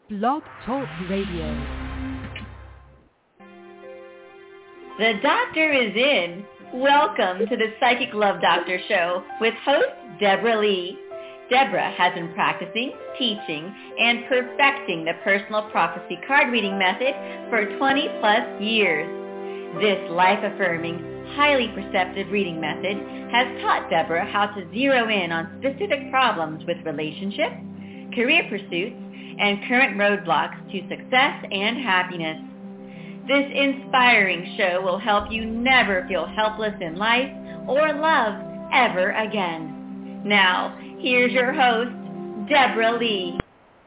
Blog Talk Radio. The doctor is in. Welcome to the Psychic Love Doctor Show with host Deborah Lee. Deborah has been practicing, teaching, and perfecting the personal prophecy card reading method for 20 plus years. This life-affirming, highly perceptive reading method has taught Deborah how to zero in on specific problems with relationships, career pursuits, and current roadblocks to success and happiness. This inspiring show will help you never feel helpless in life or love ever again. Now, here's your host, Deborah Lee.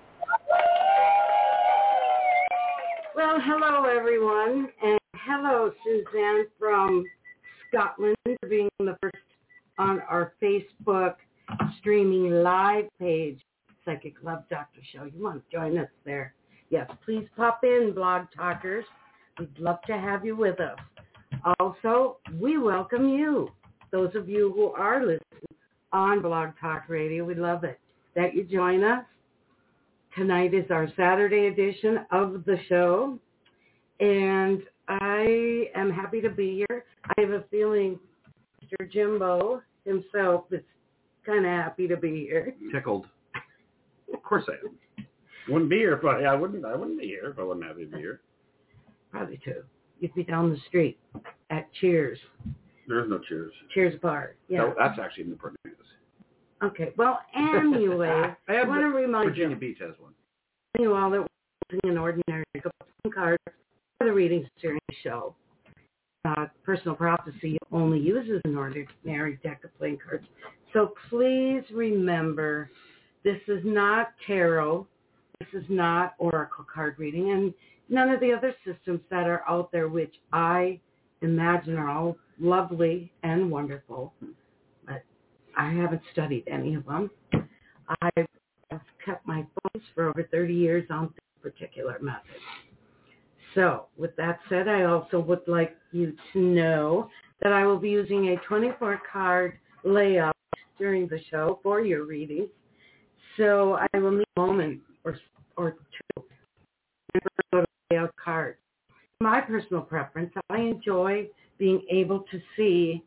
Well, hello everyone, and hello Suzanne from Scotland for being the first on our Facebook streaming live page, Psychic Love Doctor Show. You want to join us there? Yes, please pop in, Blog Talkers. We'd love to have you with us. Also, we welcome you, those of you who are listening on Blog Talk Radio. We love it that you join us. Tonight is our Saturday edition of the show, and I am happy to be here. I have a feeling Mr. Jimbo himself is kind of happy to be here. Tickled. Of course I am. Wouldn't be here if I wouldn't be here if I wasn't happy to be here. Probably too. You'd be down the street at Cheers. There's no Cheers. Cheers bar. Yeah. No, that's actually in the Newport News. Okay. Well, anyway, I want to remind Virginia Beach has one. You all that we're using an ordinary card for the readings during the show. Personal prophecy only uses an ordinary deck of playing cards. So please remember, this is not tarot. This is not oracle card reading, and none of the other systems that are out there, which I imagine are all lovely and wonderful. But I haven't studied any of them. I've kept my focus for over 30 years on this particular method. So with that said, I also would like you to know that I will be using a 24-card layout during the show for your readings. So I will need a moment or two to lay out cards. My personal preference, I enjoy being able to see,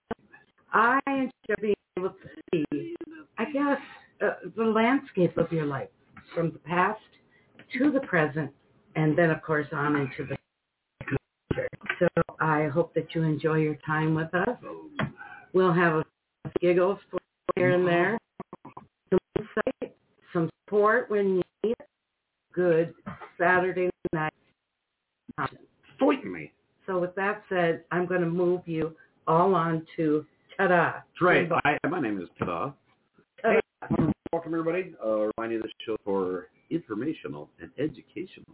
I guess, the landscape of your life from the past to the present, and then, of course, on into the future. So I hope that you enjoy your time with us. We'll have a giggles for here and there, some insight, some support when you need it. Good Saturday night. Certainly. So with that said, I'm going to move you all on to Ta-da. That's right. My name is Ta-da. Hey, welcome everybody. Reminding you this show for informational and educational.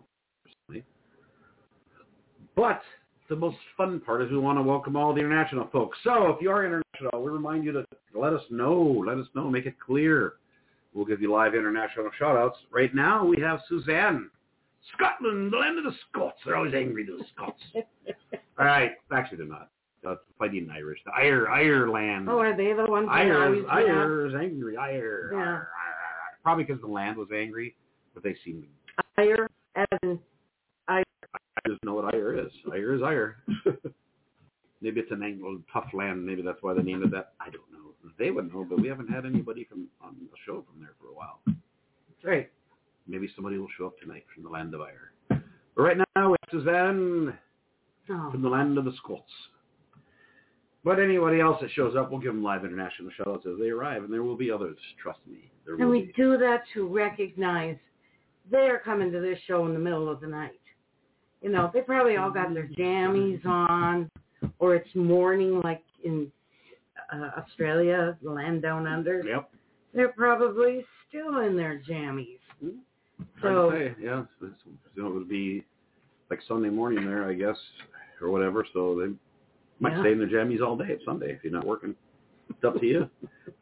But the most fun part is we want to welcome all the international folks. So if you are international, we remind you to let us know, make it clear. We'll give you live international shout-outs. Right now, we have Suzanne. Scotland, the land of the Scots. They're always angry, those Scots. All right. Actually, they're not. That's fighting Irish. The Ireland. Oh, are they the ones that Irish angry. Yeah. Probably because the land was angry, but they seem to... Ire, as in... I just know what Ire is. Ire is Ire. Maybe it's an Anglo tough land. Maybe that's why they named it that. I don't know. They would know, but we haven't had anybody on the show from there for a while. That's right. Maybe somebody will show up tonight from the land of Ire. But right now, it's Suzanne from the land of the Scots. But anybody else that shows up, we'll give them live international shout-outs as they arrive, and there will be others, trust me. And we do that to recognize they're coming to this show in the middle of the night. You know, they probably all got their jammies on, or it's morning like in Australia, the land down under. Yep. They're probably still in their jammies. Hard to say, yeah. It would be like Sunday morning there, I guess, or whatever, so they might stay in their jammies all day. It's Sunday if you're not working. It's up to you.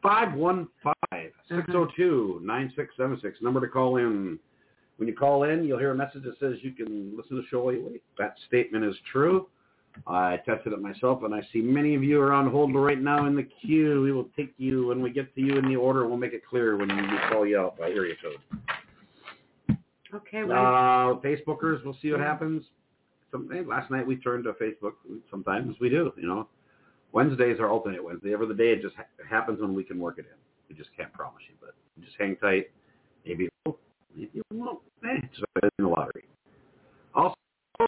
515-602-9676. Number to call in. When you call in, you'll hear a message that says you can listen to the show while you wait. That statement is true. I tested it myself, and I see many of you are on hold right now in the queue. We will take you when we get to you in the order. We'll make it clear when we call you out by area code. Okay. Okay, well, Facebookers, we'll see what happens. Last night we turned to Facebook. Sometimes we do, Wednesdays are alternate Wednesday. Every day it just happens when we can work it in. We just can't promise you, but just hang tight. Maybe you won't. Just in the lottery. Also,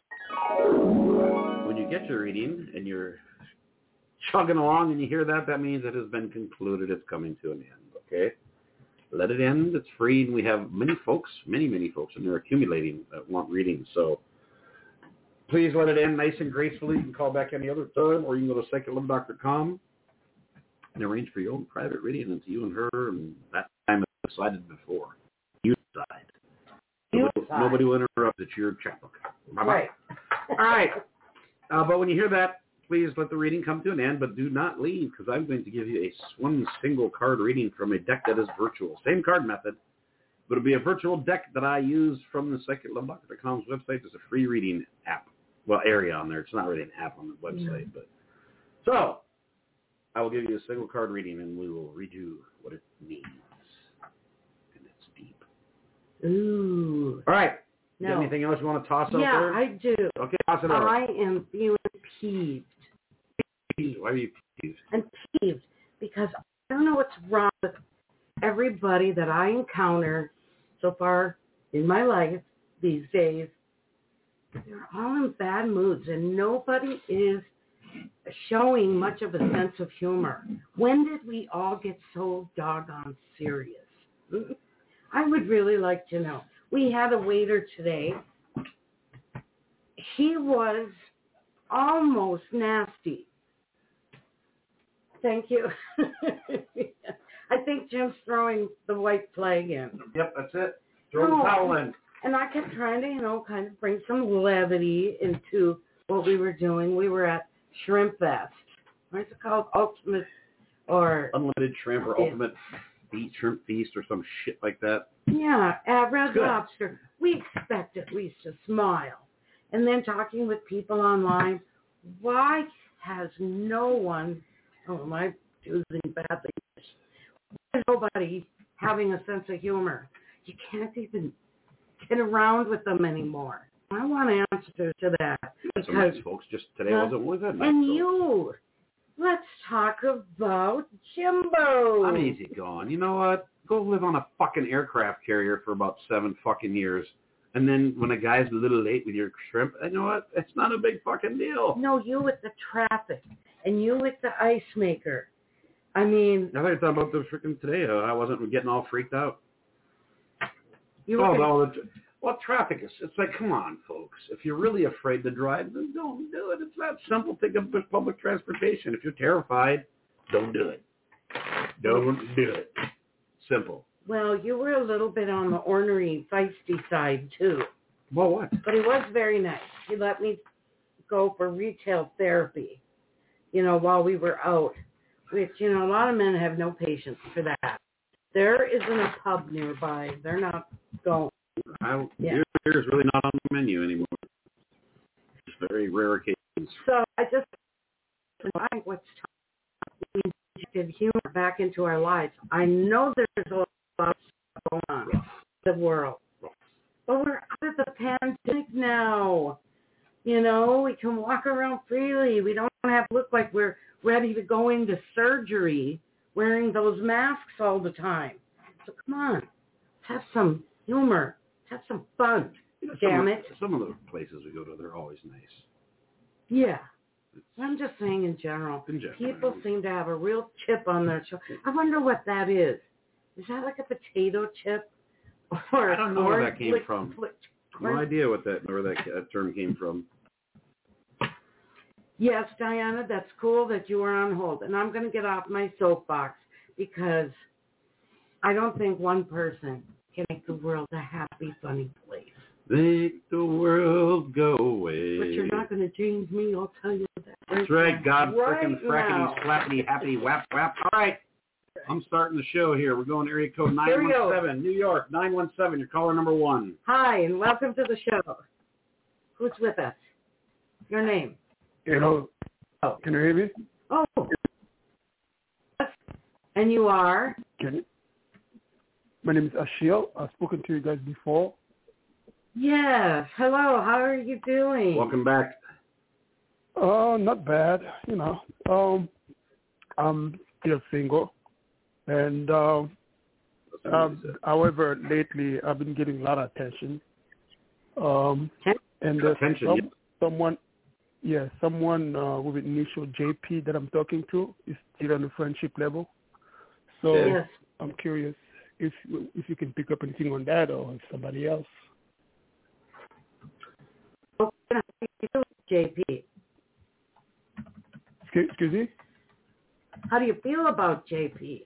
when you get your reading and you're chugging along and you hear that, that means it has been concluded. It's coming to an end. Okay, let it end. It's free, and we have many folks, many folks, and they're accumulating that want readings. So please let it end nice and gracefully. You can call back any other time, or you can go to psychiclovedoctor.com and arrange for your own private reading into you and her, and that time is decided before. You decide. Nobody will interrupt. It's your checkbook. Bye-bye. right. All right. But when you hear that, please let the reading come to an end, but do not leave, because I'm going to give you one single card reading from a deck that is virtual. Same card method, but it'll be a virtual deck that I use from the psychiclovedoctor.com's website. There's a free reading app. Well, area on there. It's not really an app on the website. But so I will give you a single card reading, and we will read you what it means. And it's deep. Ooh. All right. No. You have anything else you want to toss out there? Yeah, I do. Okay, toss it out. I am feeling peeved. Why are you peeved? I'm peeved because I don't know what's wrong with everybody that I encounter so far in my life these days. They're all in bad moods, and nobody is showing much of a sense of humor. When did we all get so doggone serious? I would really like to know. We had a waiter today. He was almost nasty. Thank you. I think Jim's throwing the white flag in. Yep, that's it. Throw the towel in. And I kept trying to, kind of bring some levity into what we were doing. We were at Shrimp Fest. What's it called? Ultimate or... Unlimited Shrimp or Ultimate Shrimp Feast or some shit like that. Yeah, at Red Lobster. We expect at least a smile. And then talking with people online, why has no one... Oh, my choosing badly. Why is nobody having a sense of humor? You can't even get around with them anymore. I want answers to that. Some nice folks. Just today wasn't one of them. And you. Let's talk about Jimbo. I'm easy going. You know what? Go live on a fucking aircraft carrier for about 7 fucking years. And then when a guy's a little late with your shrimp, you know what? It's not a big fucking deal. No, you with the traffic. And you with the ice maker. I mean... I thought you thought about the freaking today. I wasn't getting all freaked out. Well, traffic is, it's like, come on, folks. If you're really afraid to drive, then don't do it. It's that simple. Take up public transportation. If you're terrified, don't do it. Don't do it. Simple. Well, you were a little bit on the ornery, feisty side, too. Well, what? But he was very nice. He let me go for retail therapy, while we were out, which, a lot of men have no patience for that. There isn't a pub nearby. They're not going. Beer is really not on the menu anymore. It's very rare occasions. So I just like what's we injected humor back into our lives. I know there's a lot of stuff going on in the world, but we're out of the pandemic now. We can walk around freely. We don't have to look like we're ready to go into surgery wearing those masks all the time. So come on, have some humor. Have some fun, damn it. Some of the places we go to, they're always nice. Yeah. I'm just saying in general. People seem to have a real chip on their shoulder. I wonder what that is. Is that like a potato chip? Or I don't know where that came from. No idea where that term came from. Yes, Diana, that's cool that you are on hold. And I'm going to get off my soapbox because I don't think one person can make the world a happy, funny place. Make the world go away. But you're not going to change me, I'll tell you that. That's right, God frickin' now. frackety, slappity, happy, whap, whap. All right, I'm starting the show here. We're going area code 917, New York, 917. You're caller number 1. Hi, and welcome to the show. Who's with us? Your name? Hello. Oh. Can you hear me? Oh. And you are? My name is Ashiel. I've spoken to you guys before. Yes. Hello. How are you doing? Welcome back. Not bad. I'm still single, and however, lately I've been getting a lot of attention. And there's Attention. someone with initial JP that I'm talking to is still on the friendship level. So Yes. I'm curious if you can pick up anything on that, or if somebody else. How do you feel, JP? Excuse me? How do you feel about JP?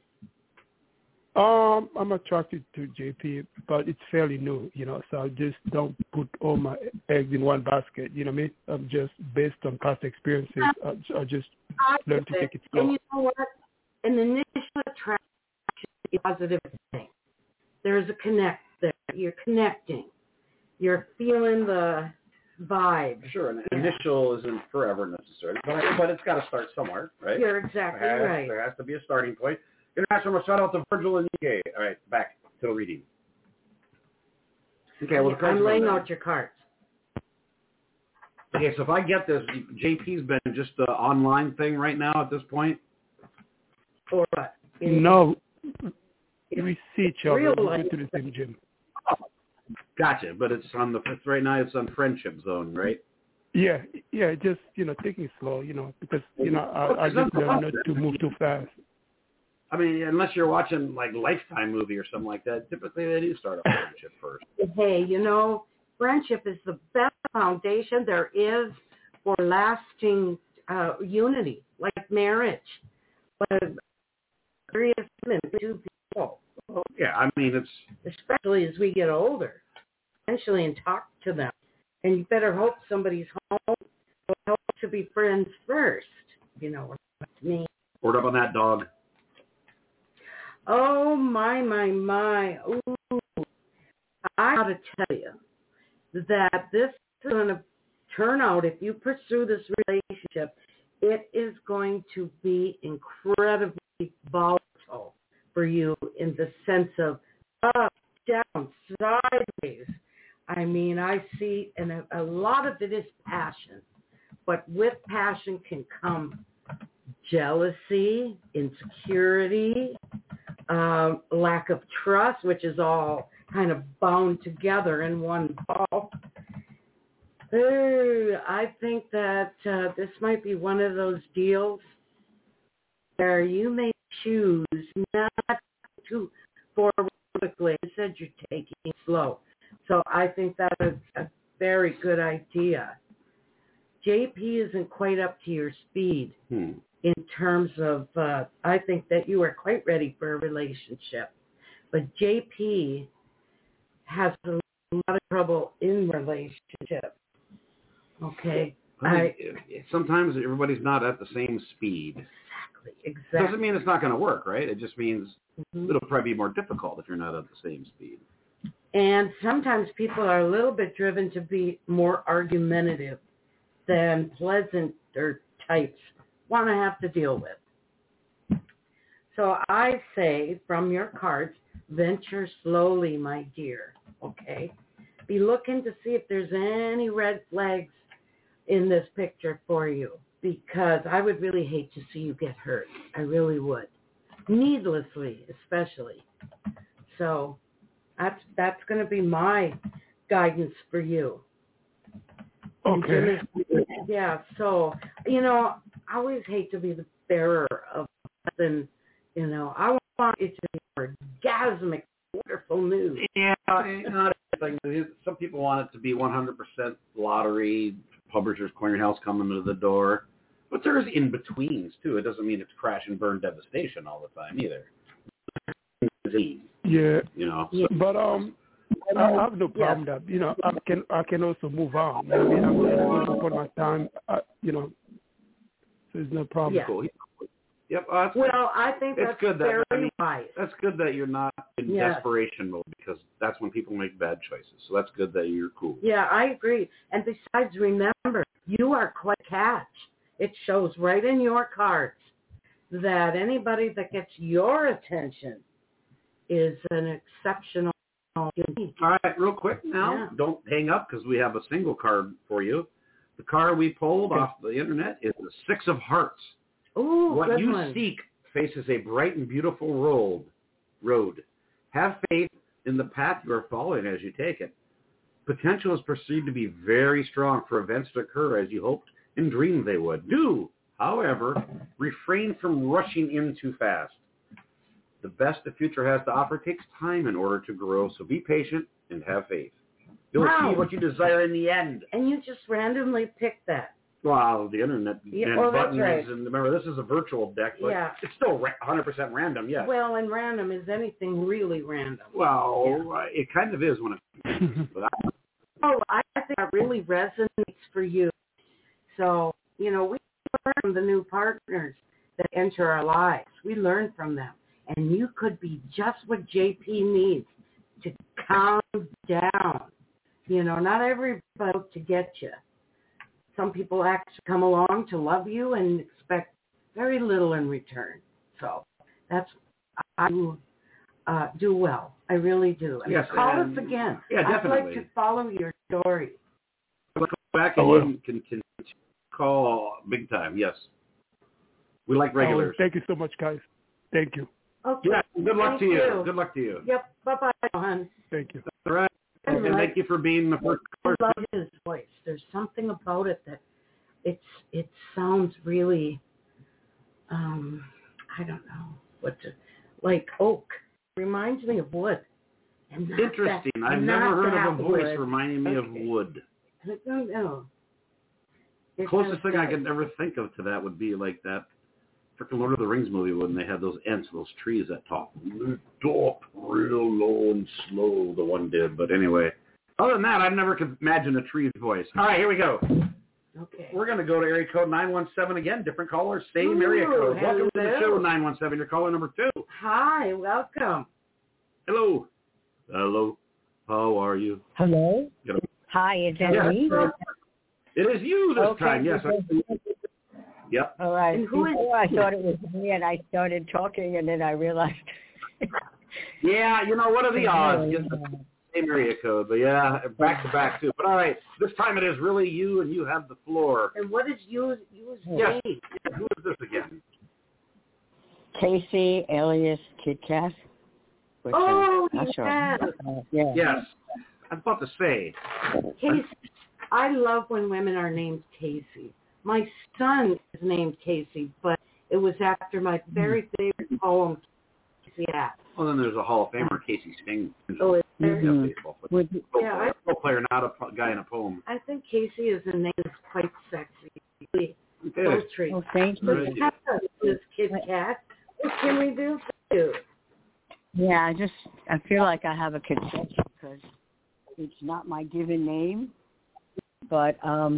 I'm attracted to JP, but it's fairly new, so I just don't put all my eggs in one basket, you know what I mean? I'm just, based on past experiences, I just learn to take it slow. And you know what? An initial attraction is a positive thing. There's a connect there. You're connecting. You're feeling the vibe. Sure, an initial isn't forever necessary, but it's got to start somewhere, right? You're exactly right. There has to be a starting point. International shout out to Virgil and UK. All right, back to the reading. Okay, well, I'm laying out your cards. Okay, so if I get this, JP's been just an online thing right now at this point? Or what? No, we see each other. Real We life. go to the same gym. Gotcha, but it's right now it's on friendship zone, right? Yeah, just, taking it slow, because, I just learned not to move too fast. I mean, unless you're watching like Lifetime movie or something like that, typically they do start a friendship first. Hey, friendship is the best foundation there is for lasting unity, like marriage. But serious two people. Yeah, I mean, it's... Especially as we get older, eventually, and talk to them. And you better hope somebody's home. Hope to be friends first. You know what I mean? Word up on that, dog. Oh, my. Ooh. I got to tell you that this is going to turn out, if you pursue this relationship, it is going to be incredibly volatile for you in the sense of up, down, sideways. I mean, I see, and a lot of it is passion. But with passion can come jealousy, insecurity, lack of trust, which is all kind of bound together in one ball. I think that this might be one of those deals where you may choose not to forward quickly. You said you're taking it slow. So I think that is a very good idea. JP isn't quite up to your speed in terms of, I think that you are quite ready for a relationship. But JP has a lot of trouble in relationships. Okay? Sometimes everybody's not at the same speed. Exactly. Doesn't mean it's not going to work, right? It just means it'll probably be more difficult if you're not at the same speed. And sometimes people are a little bit driven to be more argumentative than pleasanter types want to have to deal with. So I say, from your cards, venture slowly, my dear, okay? Be looking to see if there's any red flags in this picture for you, because I would really hate to see you get hurt. I really would. Needlessly, especially. So that's going to be my guidance for you. Okay. Yeah, so, I always hate to be the bearer of something, I want it to be orgasmic, wonderful news. Yeah, not everything. Some people want it to be 100% lottery, Publishers Clearinghouse coming to the door. But there's in-betweens, too. It doesn't mean it's crash and burn devastation all the time, either. Yeah. So. But I have no problem that, I can also move on. I mean, I'm going to put my time, so there's no problem. Yeah. Cool. Yep. I think that's good very that, wise. That's good that you're not in desperation mode, because that's when people make bad choices. So that's good that you're cool. Yeah, I agree. And besides, remember, you are quite a catch. It shows right in your cards that anybody that gets your attention is an exceptional all you need. All right, real quick now. Yeah. Don't hang up because we have a single card for you. The card we pulled off the internet is the Six of Hearts. Ooh, What good you one. seek faces a bright and beautiful road. Have faith in the path you are following as you take it. Potential is perceived to be very strong for events to occur as you hoped and dreamed they would. Do, however, refrain from rushing in too fast. The best the future has to offer takes time in order to grow, so be patient and have faith. You'll achieve what you desire in the end. And you just randomly picked that. Wow, the internet and that's buttons, right. and remember, this is a virtual deck, but it's still 100% random, yes. Well, and random is anything really random. Well, it kind of is when it but I think that really resonates for you. So, we learn from the new partners that enter our lives. We learn from them. And you could be just what JP needs to calm down. Not everybody out to get you. Some people actually come along to love you and expect very little in return. So I do well. I really do. And yes, call us again. Yeah, definitely. I'd like to follow your story. Come back and you can call big time. Yes. We like regulars. Thank you so much, guys. Thank you. Okay. Yeah, good luck to you. you. Good luck to you. Yep. Bye-bye, hon. Thank you. All right. And thank you for being the first caller. I love his voice. There's something about it that it sounds really, I don't know like oak. Reminds me of wood. And not interesting. That, I've never heard of a voice wood. reminding me of wood. I don't know. The closest thing I could ever think of to that would be like that freaking Lord of the Rings movie when they had those Ents, those trees that talk. Talk real low and slow, the one did. But anyway, other than that, I've never could imagine a tree's voice. All right, here we go. Okay. We're going to go to area code 917 again. Different caller, same area code. Hello. Welcome to the show, 917. You're caller number 2. Hi, welcome. Hello. Hello. How are you? Hello. Hi, is that me? It is you this time. Yes. Yep. All right. And who is I thought it was me, and I started talking, and then I realized. Yeah, what are the odds? Get the same area code, but yeah, back to back too. But all right, this time it is really you, and you have the floor. And what is yours Yes. name? Yeah, who is this again? Casey, alias Kit Kat. Oh, yes. Yeah. Yes. I was about to say. Casey. I love when women are named Casey. My son is named Casey, but it was after my very favorite poem, Casey Act. Well, then there's a Hall of Famer, Casey Sting. Oh, is there? Mm-hmm. Baseball player. Yeah, Baseball player, not a guy in a poem. I think Casey is a name that's quite sexy. Okay. Poetry. Oh, thank you. Right. This Kit Kat. What can we do for you? Yeah, I feel like I have a conception because it's not my given name, but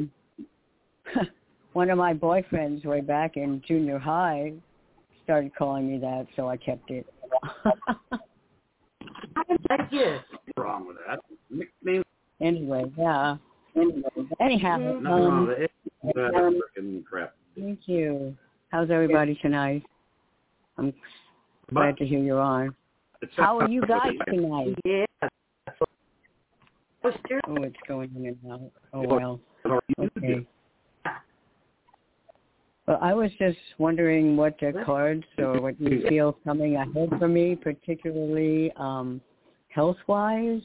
one of my boyfriends way back in junior high started calling me that, so I kept it. I like it. What's wrong with that? Nickname. Anyway, yeah. Anyhow, Nothing wrong with it. Freaking crap. Thank you. How's everybody tonight? I'm glad to hear you're on. How are you guys tonight? Yeah. Oh, it's going in and out. Oh, well. Okay. Well, I was just wondering what the cards or what you feel coming ahead for me, particularly health-wise.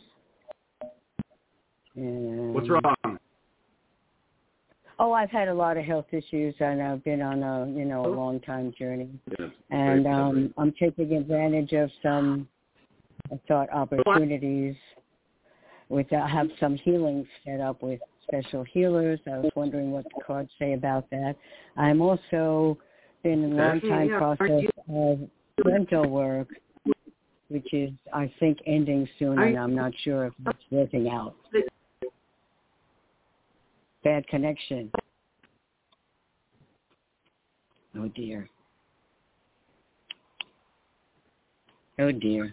And What's wrong? Oh, I've had a lot of health issues, and I've been on a long time journey. And I'm taking advantage of some, I thought, opportunities. I have some healing set up with special healers. I was wondering what the cards say about that. I'm also been in a long time process of dental work, which is, I think, ending soon, and I'm not sure if it's working out. Bad connection. Oh, dear. Oh, dear.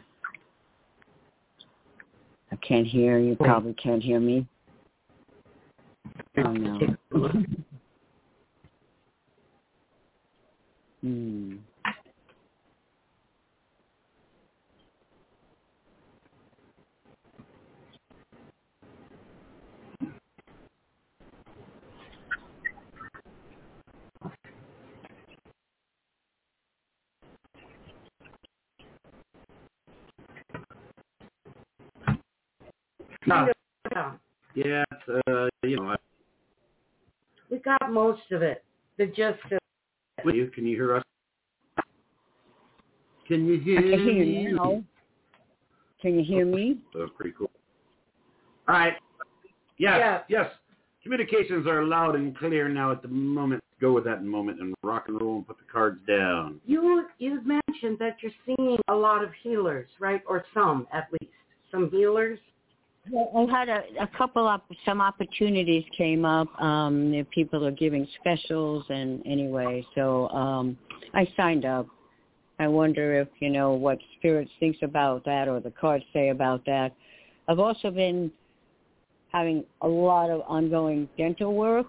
I can't hear. You probably can't hear me. Oh, no. kind of, yeah. Yeah, We got most of it. The gist of it. Can you hear us? Can you hear I can hear me? you now. Can you hear me? Pretty cool. All right. Yes. Communications are loud and clear now at the moment. Go with that moment and rock and roll and put the cards down. You've mentioned that you're seeing a lot of healers, right? Or some, at least. Some healers. Well, I had a couple of some opportunities came up. People are giving specials, and anyway, so I signed up. I wonder if what Spirit thinks about that, or the cards say about that. I've also been having a lot of ongoing dental work.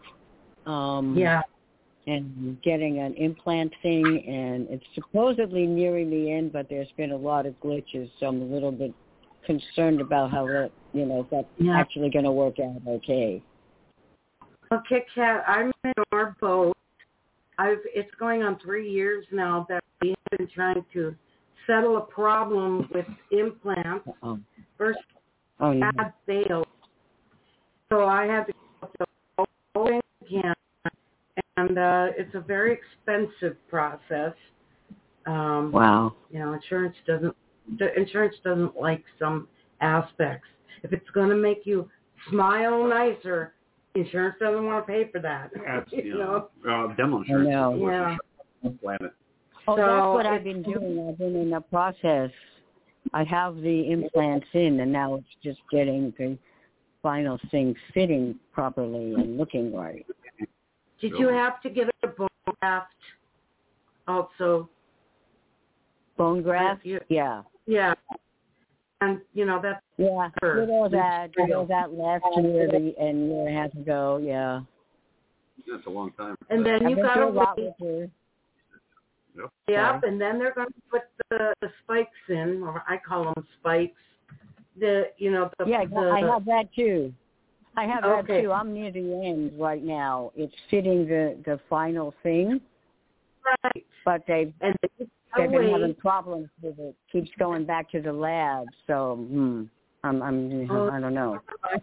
And getting an implant thing, and it's supposedly nearing the end, but there's been a lot of glitches, so I'm a little bit concerned about how that, if that's actually going to work out okay. Okay, Kat, I'm in our boat. It's going on 3 years now that we've been trying to settle a problem with implants. First, had failed, so I had to go again. And it's a very expensive process. Wow. Insurance doesn't like some aspects. If it's going to make you smile nicer, insurance doesn't want to pay for that. Dental insurance. Yeah. Planet. So that's what I've been doing. I've been in the process. I have the implants in, and now it's just getting the final thing fitting properly and looking right. Did you have to get a bone graft also? Bone graft? Yeah. Yeah. And, that's... Yeah, did all that last year and a year and a half ago, yeah. That's a long time. And then you got to wait. Yep, and then they're going to put the spikes in, or I call them spikes. I have that too. I have that too. I'm near the end right now. It's fitting the final thing. Right. But they've been having problems with it. Keeps going back to the lab. So I don't know.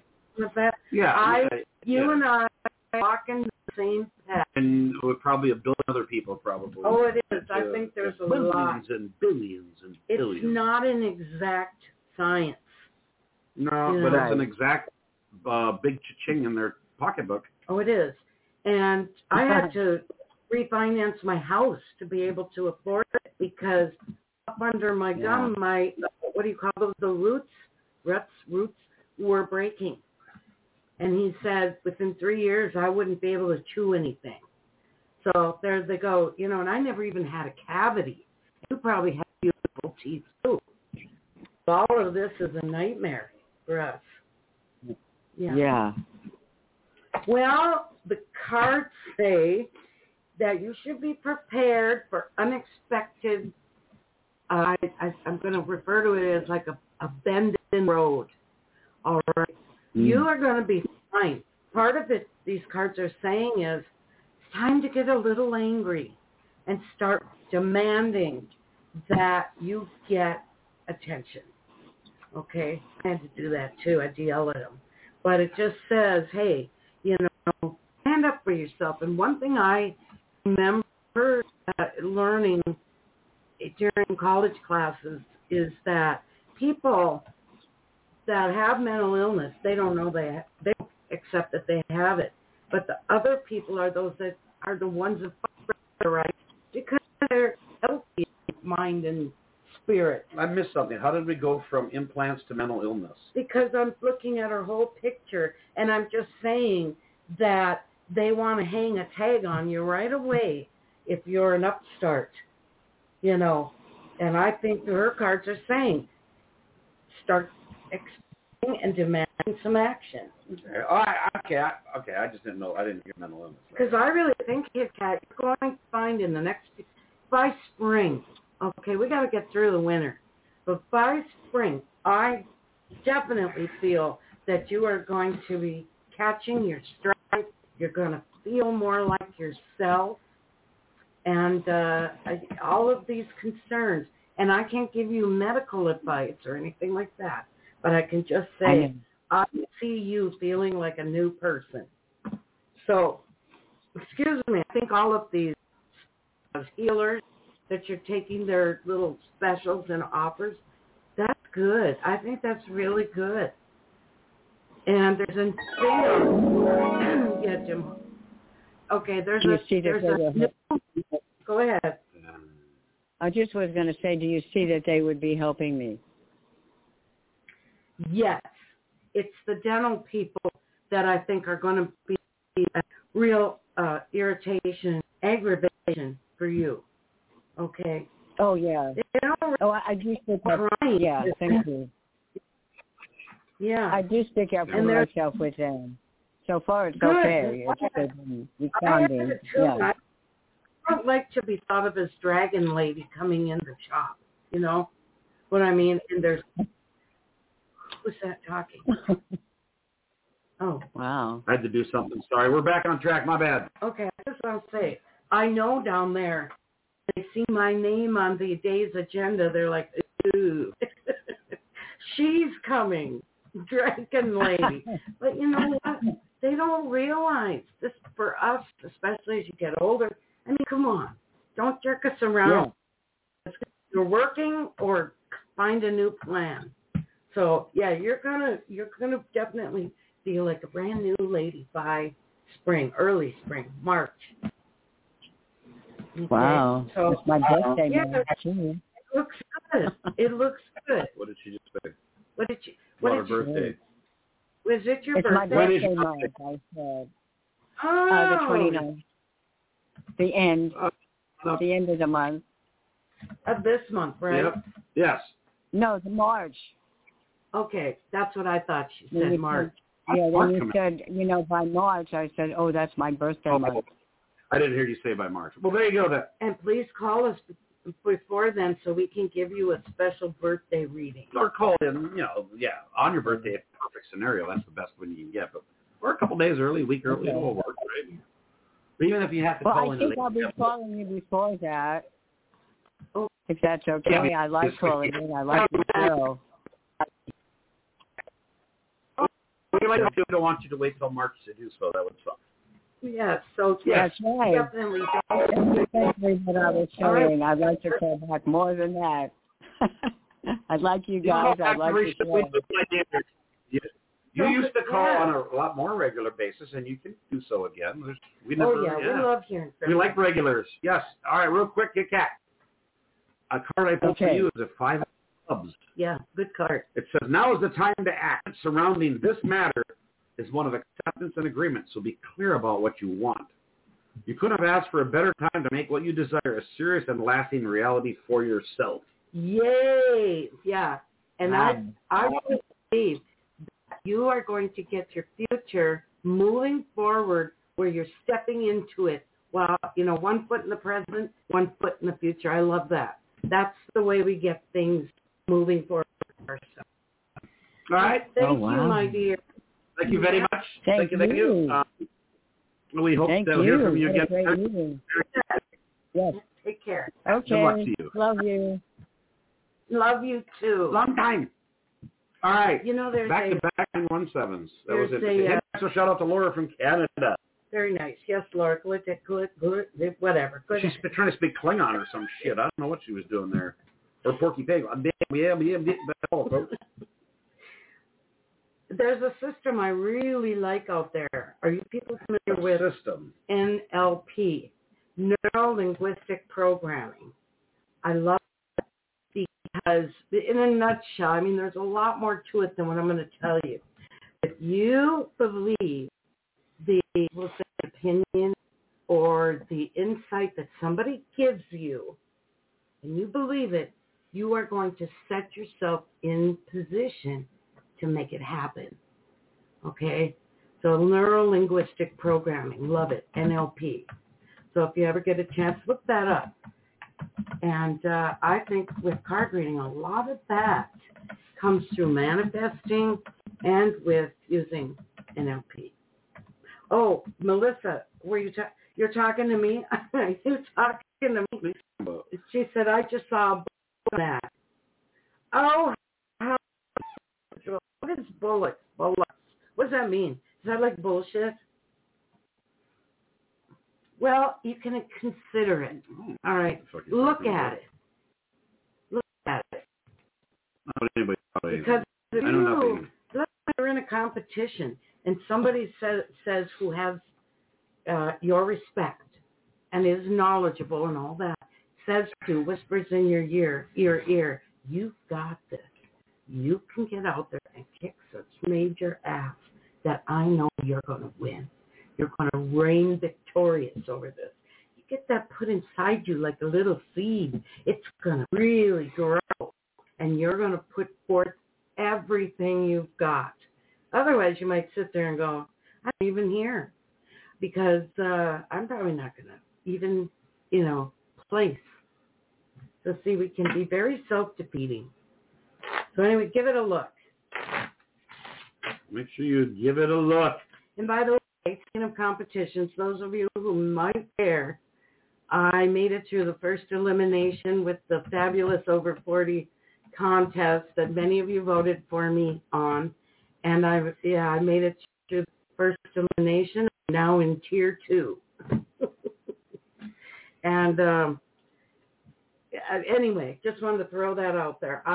You and I walk in the same path. And with probably a billion other people, probably. Oh, it is. I think there's a lot. Billions and billions and billions. It's not an exact science. No, but it's an exact big cha-ching in their pocketbook. Oh, it is. And I had to refinance my house to be able to afford it because up under my gum, what do you call those, the roots were breaking. And he said within 3 years I wouldn't be able to chew anything. So there they go, and I never even had a cavity. You probably have beautiful teeth too. All of this is a nightmare for us. Yeah. Well, the cards say that you should be prepared for unexpected, I'm going to refer to it as like a bend in the road. All right. You are going to be fine. Part of it, these cards are saying is, it's time to get a little angry and start demanding that you get attention. Okay? I had to do that too. I had to yell at them. But it just says, hey, stand up for yourself. And one thing I remember learning during college classes is that people that have mental illness, they don't know they don't accept that they have it. But the other people are those that are the ones that fight for the right because they're healthy mind and spirit. I missed something. How did we go from implants to mental illness? Because I'm looking at our whole picture, and I'm just saying that they want to hang a tag on you right away if you're an upstart, And I think her cards are saying, start expecting and demanding some action. Okay. I just didn't know. I didn't hear mental illness. Because I really think, Kat, you're going to find in the next, by spring, okay, we got to get through the winter. But by spring, I definitely feel that you are going to be catching your stride. You're going to feel more like yourself. And all of these concerns. And I can't give you medical advice or anything like that. But I can just say, I see you feeling like a new person. So, excuse me, I think all of these healers that you're taking their little specials and offers, that's good. I think that's really good. And there's a thing. Yeah, Jim. Okay, there's go ahead. I just was going to say, do you see that they would be helping me? Yes. It's the dental people that I think are going to be a real irritation, aggravation for you. Okay? Oh, yeah. I do stick up. Right. Yeah, thank you. Yeah. I do stick up for myself with them. So far, it's okay. It's good. Responding. Yeah. I don't like to be thought of as dragon lady coming in the shop. You know what I mean? And there's... Who's that talking? Oh. Wow. I had to do something. Sorry, we're back on track. My bad. Okay, I just want to say, I know down there, they see my name on the day's agenda, they're like, ooh, she's coming, dragon lady. But you know what? They don't realize this for us, especially as you get older. I mean, come on. Don't jerk us around. Yeah. You're working or find a new plan. So yeah, you're gonna definitely feel like a brand new lady by spring, early spring, March. Okay. Wow, so it's my birthday. It looks good. It looks good. What did she just say? What did you? What her birthday? Was it your birthday? It's my birthday month. I said. Oh. The 29th. The end. The end of the month. Of this month, right? Yep. Yes. No, the March. Okay, that's what I thought she said, March. Yeah, then you said, by March, I said, oh, that's my birthday month. I didn't hear you say by March. Well, there you go then. And please call us before then so we can give you a special birthday reading. Or call in, on your birthday, perfect scenario. That's the best one you can get. But we're a couple days early, a week early, it'll work, right? But even if you have to call in. I think I'll be calling you before that. Oh, if that's okay. Yeah, I like calling in. I like the show. We don't want you to wait till March to do so. That would suck. Yeah, so yes, that's right. Definitely Exactly what I was saying. I'd like to call back more than that. I'd like you guys. I'd like to show. You used to call on a lot more regular basis, and you can do so again. We love hearing from you. We like regulars. Yes. All right, real quick, get cat. A card I pulled for you is a 5 of clubs. Yeah, good card. It says, now is the time to act. Surrounding this matter is one of acceptance and agreement, so be clear about what you want. You couldn't have asked for a better time to make what you desire a serious and lasting reality for yourself. Yay! Yeah. And I really believe that you are going to get your future moving forward where you're stepping into it. Well, 1 foot in the present, 1 foot in the future. I love that. That's the way we get things moving forward for ourselves. All right. Thank you, my dear. Thank you very much. Thank you. We hope to hear from you again. Yes. Take care. Okay. Good luck to you. Love you. Love you too. Long time. All right. There's back to back 917s. That was it. So shout out to Laura from Canada. Very nice. Yes, Laura. Good, whatever. Good. She's been trying to speak Klingon or some shit. I don't know what she was doing there. Or Porky Pig. There's a system I really like out there. Are you people familiar with system? NLP, Neuro-Linguistic Programming. I love it because, in a nutshell, there's a lot more to it than what I'm going to tell you. If you believe the opinion or the insight that somebody gives you, and you believe it, you are going to set yourself in position to make it happen. Okay? So Neuro-Linguistic Programming, love it, NLP. So if you ever get a chance, look that up. And I think with card reading, a lot of that comes through manifesting and with using NLP. Oh, Melissa, you're talking to me? Are you talking to me? She said, I just saw that. Oh, what is bullet? Well, what does that mean? Is that like bullshit? Well, you can consider it. All right. Look at it. Look at it. Not anybody. Because if you're in a competition and somebody says who has your respect and is knowledgeable and all that, whispers in your ear, you've got this. You can get out there and kick such major ass that I know you're going to win. You're going to reign victorious over this. You get that put inside you like a little seed. It's going to really grow, and you're going to put forth everything you've got. Otherwise, you might sit there and go, I'm not even here, because I'm probably not going to even, place. So see, we can be very self-defeating. So anyway, give it a look. Make sure you give it a look. And by the way, speaking of competitions, those of you who might care, I made it through the first elimination with the fabulous Over 40 contest that many of you voted for me on. And I made it through the first elimination. I'm now in tier 2. And anyway, just wanted to throw that out there.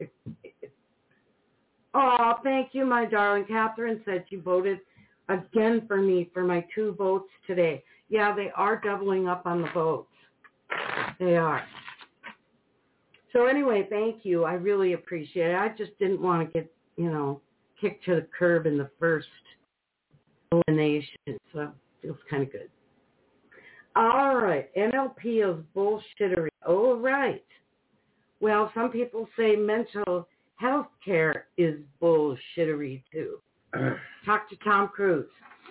Thank you, my darling. Catherine said she voted again for me for my 2 votes today. Yeah, they are doubling up on the votes. They are. So anyway, thank you. I really appreciate it. I just didn't want to get, kicked to the curb in the first elimination. So it feels kind of good. All right. NLP is bullshittery. Oh, right. Well, some people say mental health care is bullshittery, too. Talk to Tom Cruise.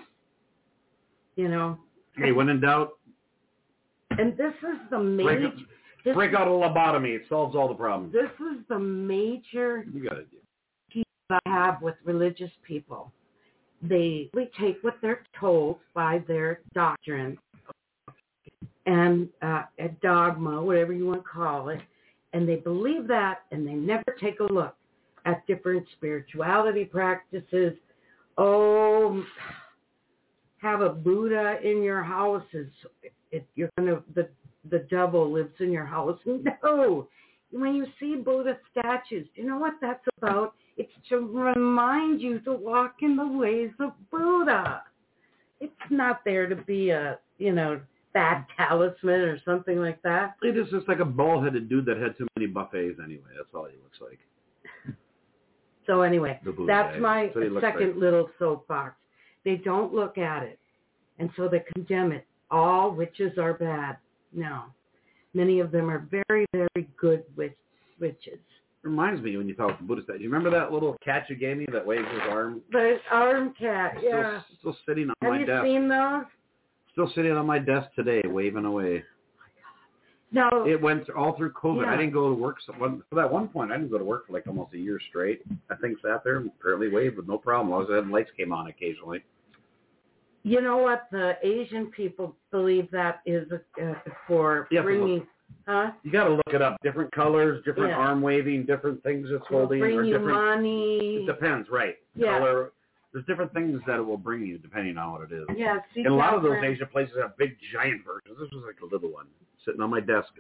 Hey, when in doubt. And this is the major... Break out a lobotomy. It solves all the problems. This is the major key I have with religious people. They take what they're told by their doctrine and a dogma, whatever you want to call it, and they believe that, and they never take a look at different spirituality practices. Oh, have a Buddha in your house the devil lives in your house. No. When you see Buddha statues, do you know what that's about? It's to remind you to walk in the ways of Buddha. It's not there to be a, bad talisman or something like that. It is just like a bald-headed dude that had too many buffets anyway. That's all he looks like. So anyway, that's guy. my second little soapbox. They don't look at it, and so they condemn it. All witches are bad. No. Many of them are very, very good witches. Reminds me when you talk about the Buddhist. Do you remember that little cat you gave me that waves his arm? The arm cat, yeah. Still sitting on my desk. Have you seen those? Still sitting on my desk today, waving away. No. It went all through COVID. Yeah. I didn't go to work. For that one point, I didn't go to work for like almost a year straight. That thing sat there and apparently waved with no problem. As long as the lights came on occasionally. You know what? The Asian people believe that is for bringing... Huh? You got to look it up. Different colors, different arm waving, different things it's holding. Bring or you different money. It depends, right? Yeah. Color. There's different things that it will bring you depending on what it is. Yeah. And a lot of those Asian places have big, giant versions. This was like a little one sitting on my desk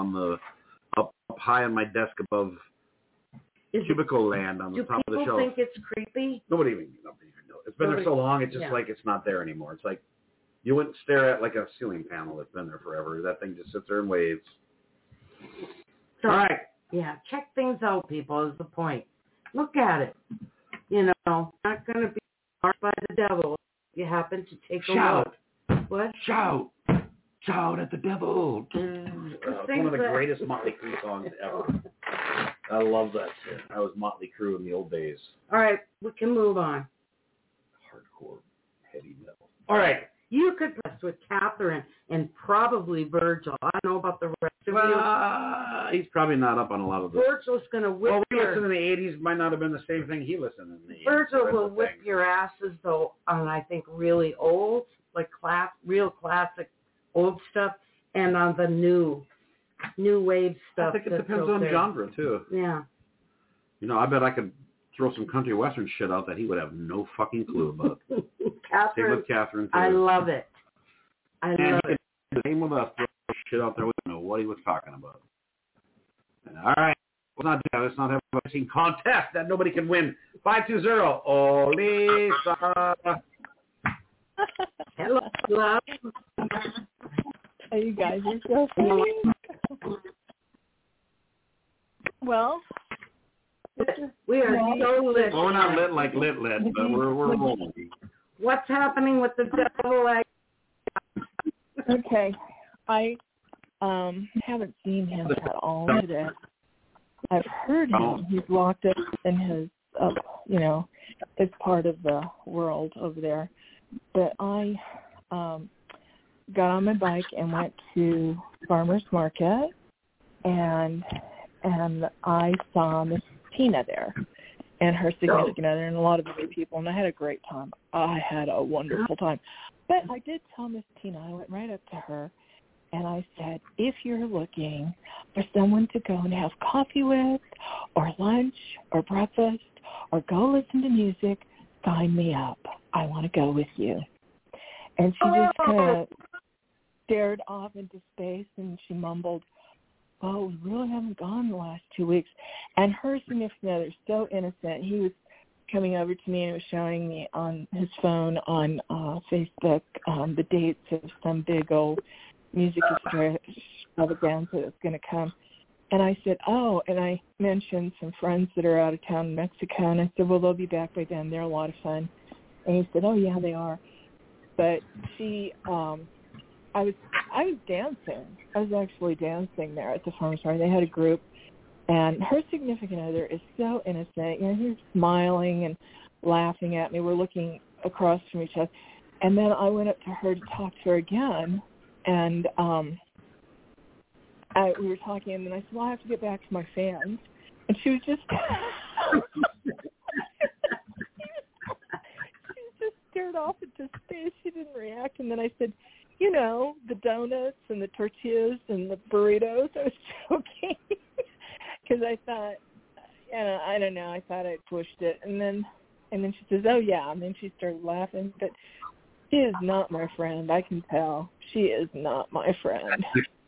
up high on my desk above cubicle land on the top of the shelf. Do people think it's creepy? Nobody even knows. It's been there so long. It's just like it's not there anymore. It's like you wouldn't stare at like a ceiling panel that's been there forever. That thing just sits there and waves. So, all right. Yeah, check things out, people, is the point. Look at it. Not going to be marked by the devil if you happen to take a look. What? Shout. Shout at the devil. It's one of the greatest Motley Crue songs ever. I love that shit. I was Motley Crue in the old days. All right, we can move on. Hardcore, heavy metal. All right. You could rest with Catherine and probably Virgil. I don't know about the rest of you. He's probably not up on a lot of those. Virgil's going to whip we listened in the 80s. Might not have been the same thing he listened in the 80s. Virgil will whip your asses, though, on, I think, really old, like real classic old stuff, and on the new wave stuff. I think it depends on genre, too. Yeah. I bet I could throw some country western shit out that he would have no fucking clue about. Catherine, Same with Catherine, too. I love it. I love it. Same with us, throw shit out there. We don't know what he was talking about. All right. Let's not have a racing contest that nobody can win. 520. Oh, Lisa. Hello, love. Oh, you guys are so funny. Well, we are so lit. Well, we're not lit like lit, but we're rolling. What's happening with the devil egg? Okay, I haven't seen him at all today. I've heard him. He's locked up in his, his part of the world over there. But I got on my bike and went to Farmers Market, and I saw Miss Tina there and her significant other and a lot of other people, and I had a great time. I had a wonderful time. But I did tell Miss Tina, I went right up to her, and I said, if you're looking for someone to go and have coffee with or lunch or breakfast or go listen to music, sign me up. I want to go with you. And she just kind of stared off into space, and she mumbled, oh, we really haven't gone the last 2 weeks. And her significant other, so innocent, he was coming over to me and was showing me on his phone on Facebook the dates of some big old music extravaganza that's going to come. And I said, oh, and I mentioned some friends that are out of town in Mexico, and I said, well, they'll be back by then. They're a lot of fun. And he said, oh, yeah, they are. But she, I was dancing. I was actually dancing there at the farmer's market. They had a group, and her significant other is so innocent. You know, he was smiling and laughing at me. We're looking across from each other. And then I went up to her to talk to her again, and we were talking, and then I said, well, I have to get back to my fans. And she was just stared off into space. She didn't react. And then I said, you know, the donuts and the tortillas and the burritos. I was joking because I thought, I don't know, I thought I pushed it. And then she says, oh, yeah. And then she started laughing. But she is not my friend. I can tell. She is not my friend.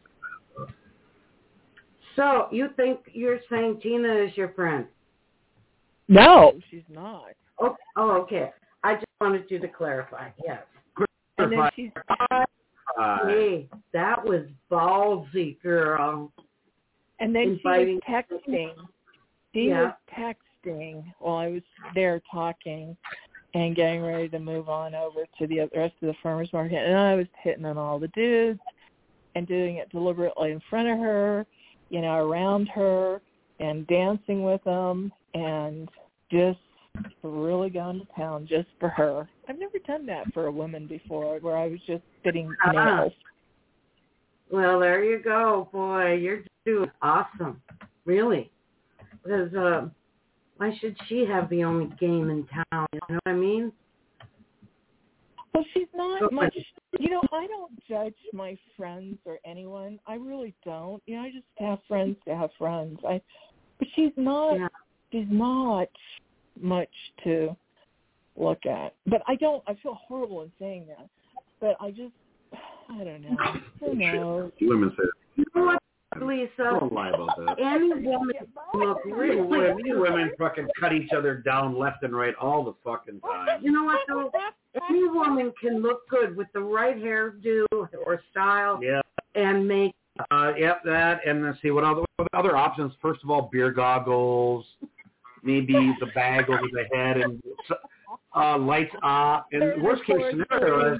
So you're saying Tina is your friend? No, she's not. Oh, okay. I just wanted you to clarify. Yes. And then she's... Hey, that was ballsy, girl. And then she was texting. She was texting while I was there talking and getting ready to move on over to the rest of the farmers market. And I was hitting on all the dudes and doing it deliberately in front of her, you know, around her, and dancing with them, and just really going to town just for her. I've never done that for a woman before, where I was just fitting nails. Well, there you go, boy. You're doing awesome, really. Because why should she have the only game in town? You know what I mean? Well, she's not much. You know, I don't judge my friends or anyone. I really don't. You know, I just have friends to have friends. But she's not. Yeah. She's not much to look at. But I feel horrible in saying that. But I don't know. Who knows? Women say, you know what, Lisa? Don't lie about that. Any woman look really. You women fucking cut each other down left and right all the fucking time. You know what, though? Any woman can look good with the right hairdo or style. Yeah. And make. That. And then see what other options. First of all, beer goggles. Maybe the bag over the head and lights off. And worst case scenario,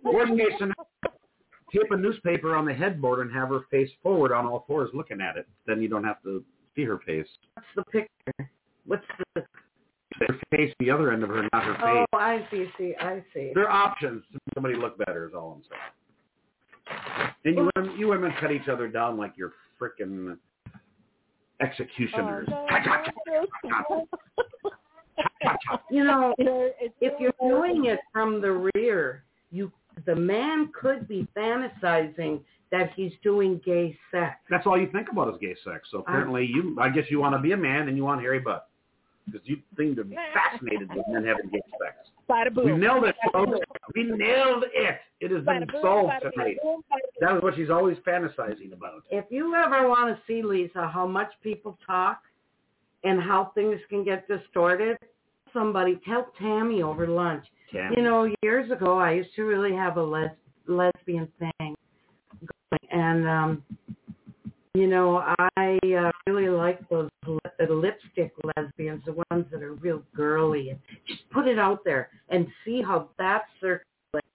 tape a newspaper on the headboard and have her face forward on all fours looking at it. Then you don't have to see her face. What's the picture? What's the... Her face, the other end of her, not her face. Oh, I see. There are options to make somebody look better is all I'm saying. And you women cut each other down like you're frickin' executioners. You know, if you're doing it from the rear, the man could be fantasizing that he's doing gay sex. That's all you think about is gay sex. So apparently I guess you want to be a man and you want hairy butt. because you seem to be fascinated with men having gay sex. Bada boom. We nailed it, folks. We nailed it. It has been solved tonight. That is what she's always fantasizing about. If you ever want to see, Lisa, how much people talk and how things can get distorted, somebody tell Tammy over lunch. Tammy. You know, years ago, I used to really have a lesbian thing going. And, you know, I really like those lipstick lesbians, the ones that are real girly. And just put it out there and see how that circulates.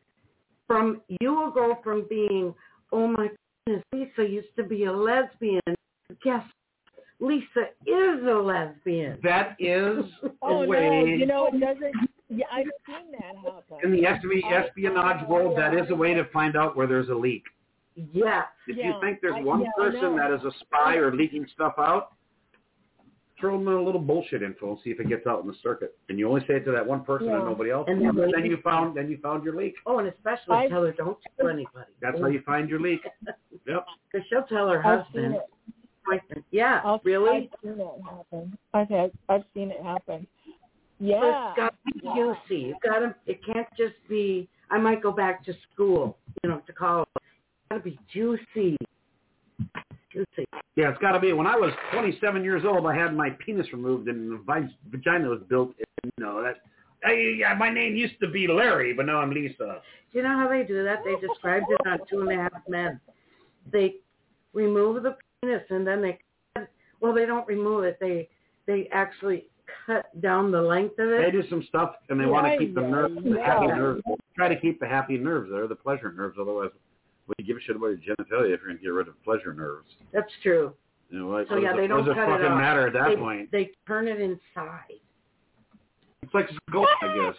You will go from being, oh my goodness, Lisa used to be a lesbian. Guess Lisa is a lesbian. That is Oh, a way. no, you know, it doesn't. Yeah, I've seen that happen. In the espionage world, that is a way to find out where there's a leak. Yes. If you think there's one person that is a spy or leaking stuff out, throw them a little bullshit info and see if it gets out in the circuit. And you only say it to that one person and nobody else. And then you found your leak. Oh, and especially tell her don't tell anybody. That's how you find your leak. Yep. Because she'll tell her husband. Yeah, really? I've seen it happen. I've seen it happen. Yeah. But it's got to be juicy. You got to. It can't just be. I might go back to school, you know, to college. It's got to be juicy. Juicy. Yeah, it's got to be. When I was 27 years old, I had my penis removed and the vagina was built. And, you know that. Hey, my name used to be Larry, but now I'm Lisa. Do you know how they do that? They described it on 2.5 Men. They remove the penis and then they cut. Well, they don't remove it. They actually cut down the length of it. They do some stuff and they want to keep the nerves, the happy nerves. Try to keep the happy nerves there, the pleasure nerves. Otherwise, what do you give a shit about your genitalia if you're going to get rid of pleasure nerves? That's true. You know, what, so yeah, they don't cut it off. What does it fucking matter at that point? They turn it inside. It's like skull, I guess.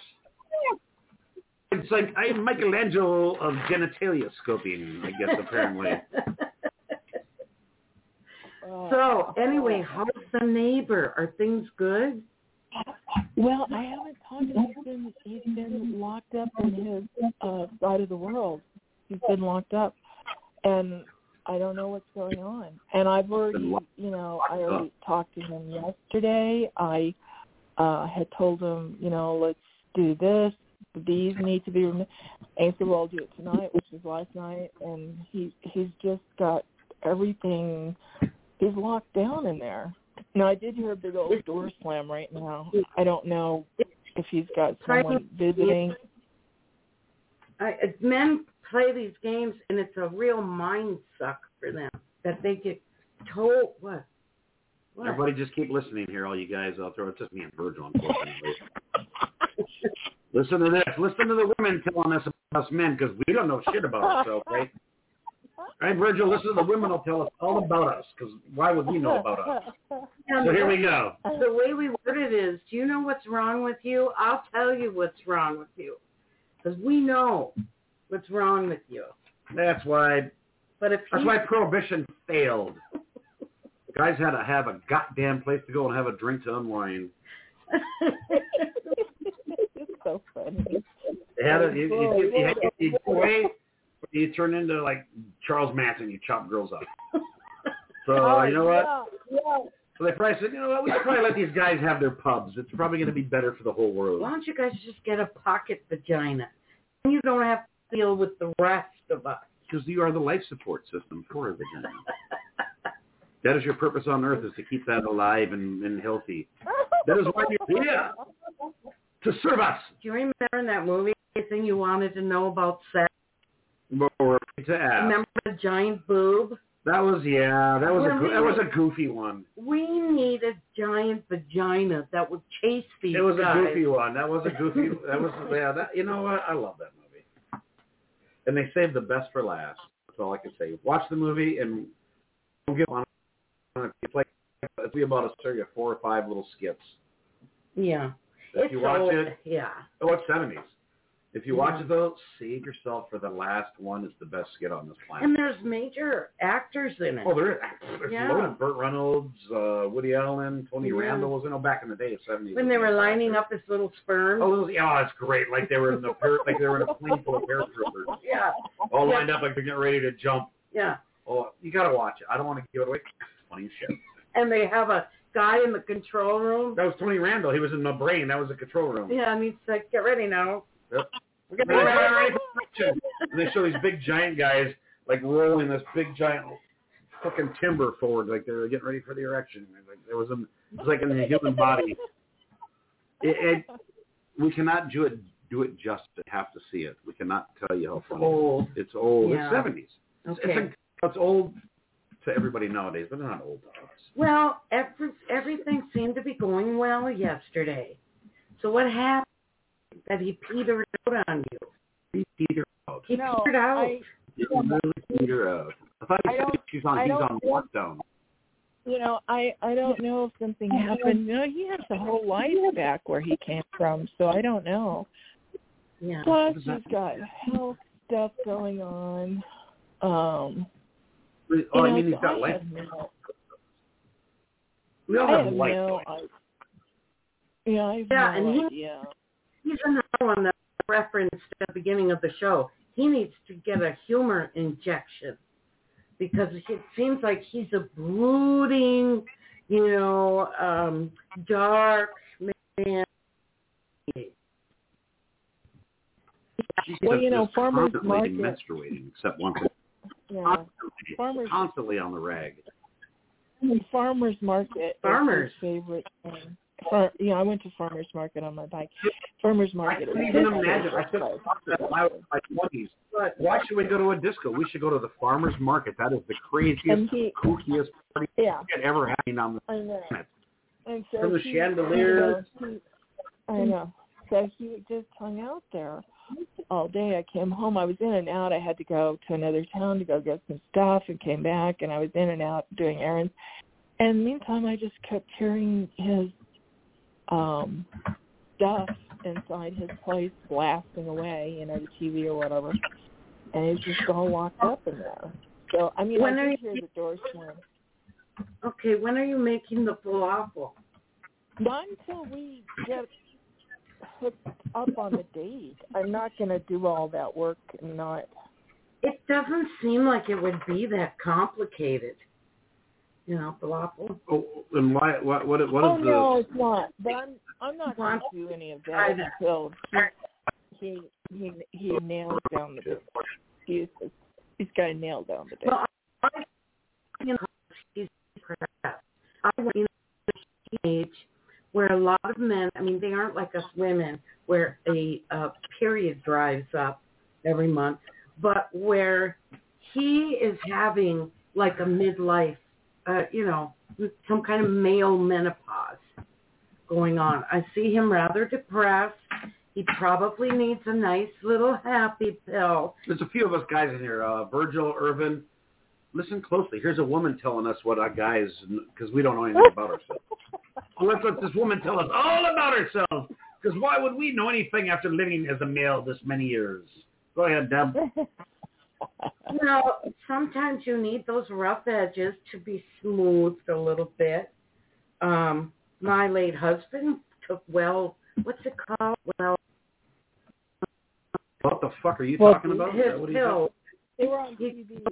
It's like Michelangelo of genitalia scoping, I guess, apparently. So, anyway, how's the neighbor? Are things good? Well, I haven't talked to him. He's been locked up in his side of the world. He's been locked up. And I don't know what's going on. And I've already, you know, I already talked to him yesterday. I had told him, you know, let's do this. These need to be removed. And he said, well, I'll do it tonight, which was last night. And he's just got everything. He's locked down in there. Now, I did hear a big old door slam right now. I don't know if he's got someone visiting. Men play these games, and it's a real mind suck for them that they get told. What? Everybody just keep listening here, all you guys out there. It's just me and Virgil, unfortunately. Listen to this. Listen to the women telling us about us men, because we don't know shit about ourselves, right? Right, Virgil, listen to the women will tell us all about us, because why would we know about us? So here we go. The way we word it is, do you know what's wrong with you? I'll tell you what's wrong with you, because we know what's wrong with you. That's why Prohibition failed. Guys had to have a goddamn place to go and have a drink to unwind. It's so funny. They had you turn into like Charles Manson, you chop girls up. So you know what? Yeah. So they probably said, you know what, we should probably let these guys have their pubs. It's probably going to be better for the whole world. Why don't you guys just get a pocket vagina? And you don't have to deal with the rest of us. Because you are the life support system for a vagina. That is your purpose on earth, is to keep that alive and healthy. That is why you're here, to serve us. Do you remember in that movie anything you wanted to know about sex? Or to ask. Remember the giant boob? That was a goofy one. We need a giant vagina that would chase these guys. It was a goofy one. That was a goofy. You know what? I love that movie. And they saved the best for last. That's all I can say. Watch the movie and don't get on. It's about a series of 4 or 5 little skits. Yeah. If you watch it, yeah. Oh, it's 70s. If you watch it, though, save yourself for the last one. It's the best skit on this planet. And there's major actors in it. Oh, there is. There's loaded. Burt Reynolds, Woody Allen, Tony Randall was in. Back in the day, 70s. When they were lining up his little sperm. Oh, it's great. Like they were in a plane full of paratroopers. Yeah. All lined up like they're getting ready to jump. Yeah. Oh, you got to watch it. I don't want to give it away. It's funny as shit. And they have a guy in the control room. That was Tony Randall. He was in my brain. That was the control room. Yeah, and he's like, get ready now. Yep. We're getting ready for action. And they show these big giant guys like rolling this big giant fucking timber forward, like they're getting ready for the erection. Like it was like in the human body. We cannot do it just to have to see it. We cannot tell you how funny old. It's old. Yeah. It's 70s. Okay. It's old to everybody nowadays, but not old to us. Well, everything seemed to be going well yesterday. So what happened? That he petered out on you. He petered out. He petered out. He really petered out. I thought he said he's on lockdown. I don't know if something happened. He has the whole life back where he came from, so I don't know. Yeah. Plus, he's got health stuff going on. He's got life. We all have life. I have no idea. He's another one that referenced at the beginning of the show. He needs to get a humor injection because it seems like he's a brooding, dark man. Well, farmers market menstruating except once. Yeah. Constantly on the rag. Farmers market. Farmers. Is his favorite thing. I went to farmers market on my bike. Farmers market. I couldn't even imagine. I said that when I was in my 20s. But why should we go to a disco? We should go to the farmers market. That is the craziest, kookiest party ever happening on the planet. And so from the chandeliers. I know. So he just hung out there all day. I came home. I was in and out. I had to go to another town to go get some stuff and came back, and I was in and out doing errands. And meantime, I just kept hearing his stuff inside his place blasting away, the TV or whatever. And he's just all locked up in there. So, I did hear the door slam. Okay, when are you making the falafel? Not until we get hooked up on the date. I'm not going to do all that work and not... It doesn't seem like it would be that complicated. Falafel. Oh, and why? What is the... no, it's not. But I'm not going to do any of that until he nails down the business. He's got to nail down the business. Well, he's depressed. I went in a age where a lot of men, they aren't like us women, where a period drives up every month, but where he is having like a midlife, some kind of male menopause going on. I see him rather depressed. He probably needs a nice little happy pill. There's a few of us guys in here. Virgil, Irvin, listen closely. Here's a woman telling us what our guys, because we don't know anything about ourselves. So let's let this woman tell us all about herself, because why would we know anything after living as a male this many years? Go ahead, Deb. Sometimes you need those rough edges to be smoothed a little bit. My late husband took what's it called? What the fuck are you talking about? His pill. They were on TV.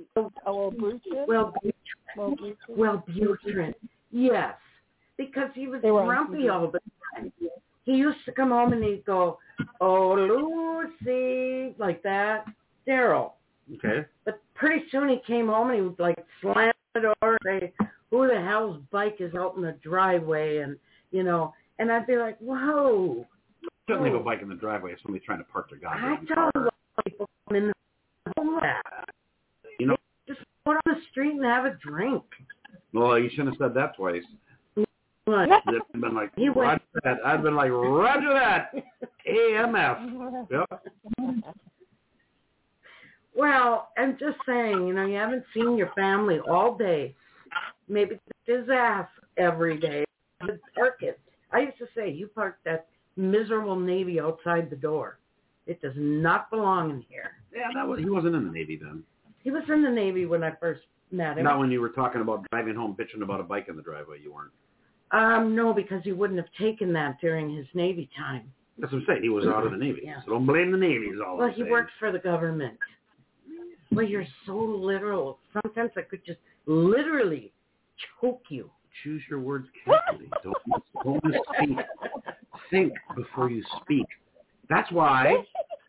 Wellbutrin. Yes, because he was grumpy all the time. He used to come home and he'd go, "Oh, Lucy," like that. Daryl. Okay. But pretty soon he came home and he would like slam the door and say, "Who the hell's bike is out in the driveway?" And and I'd be like, "Whoa." Shouldn't leave a bike in the driveway if somebody's trying to park their goddamn car. I tell people in the just put on the street and have a drink. Well, you shouldn't have said that twice. What? I'd been like, Roger that. I'd been like, Roger that. AMF. Yep. Well, I'm just saying, you haven't seen your family all day. Maybe it's his ass every day. Park it. I used to say, you parked that miserable Navy outside the door. It does not belong in here. Yeah, he wasn't in the Navy then. He was in the Navy when I first met him. Not when you were talking about driving home, bitching about a bike in the driveway. You weren't. No, because he wouldn't have taken that during his Navy time. That's what I'm saying. He was out of the Navy. Yeah. So don't blame the Navy. Is all well, I'm he saying. Works for the government. Well, you're so literal. Sometimes I could just literally choke you. choose your words carefully. Don't misspeak. Think before you speak. That's why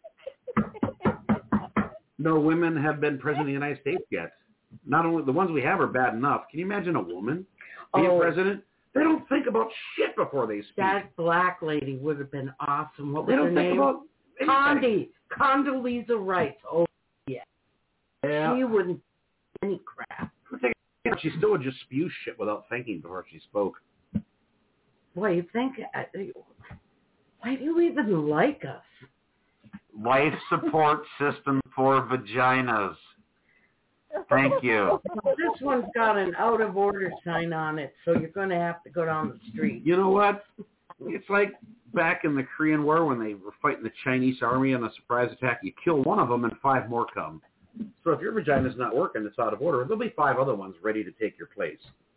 no women have been president of the United States yet. Not only the ones we have are bad enough. Can you imagine a woman being president? They don't think about shit before they speak. That black lady would have been awesome. What was they don't her think name? about anything. Condoleezza Rice. Oh, yeah. She wouldn't do any crap. She still would just spew shit without thinking before she spoke. Boy, you think... Why do you even like us? Life support system for vaginas. Thank you. This one's got an out of order sign on it, so you're going to have to go down the street. You know what? It's like back in the Korean War when they were fighting the Chinese army on a surprise attack. You kill one of them and 5 more come. So if your vagina's not working, it's out of order. There'll be 5 other ones ready to take your place.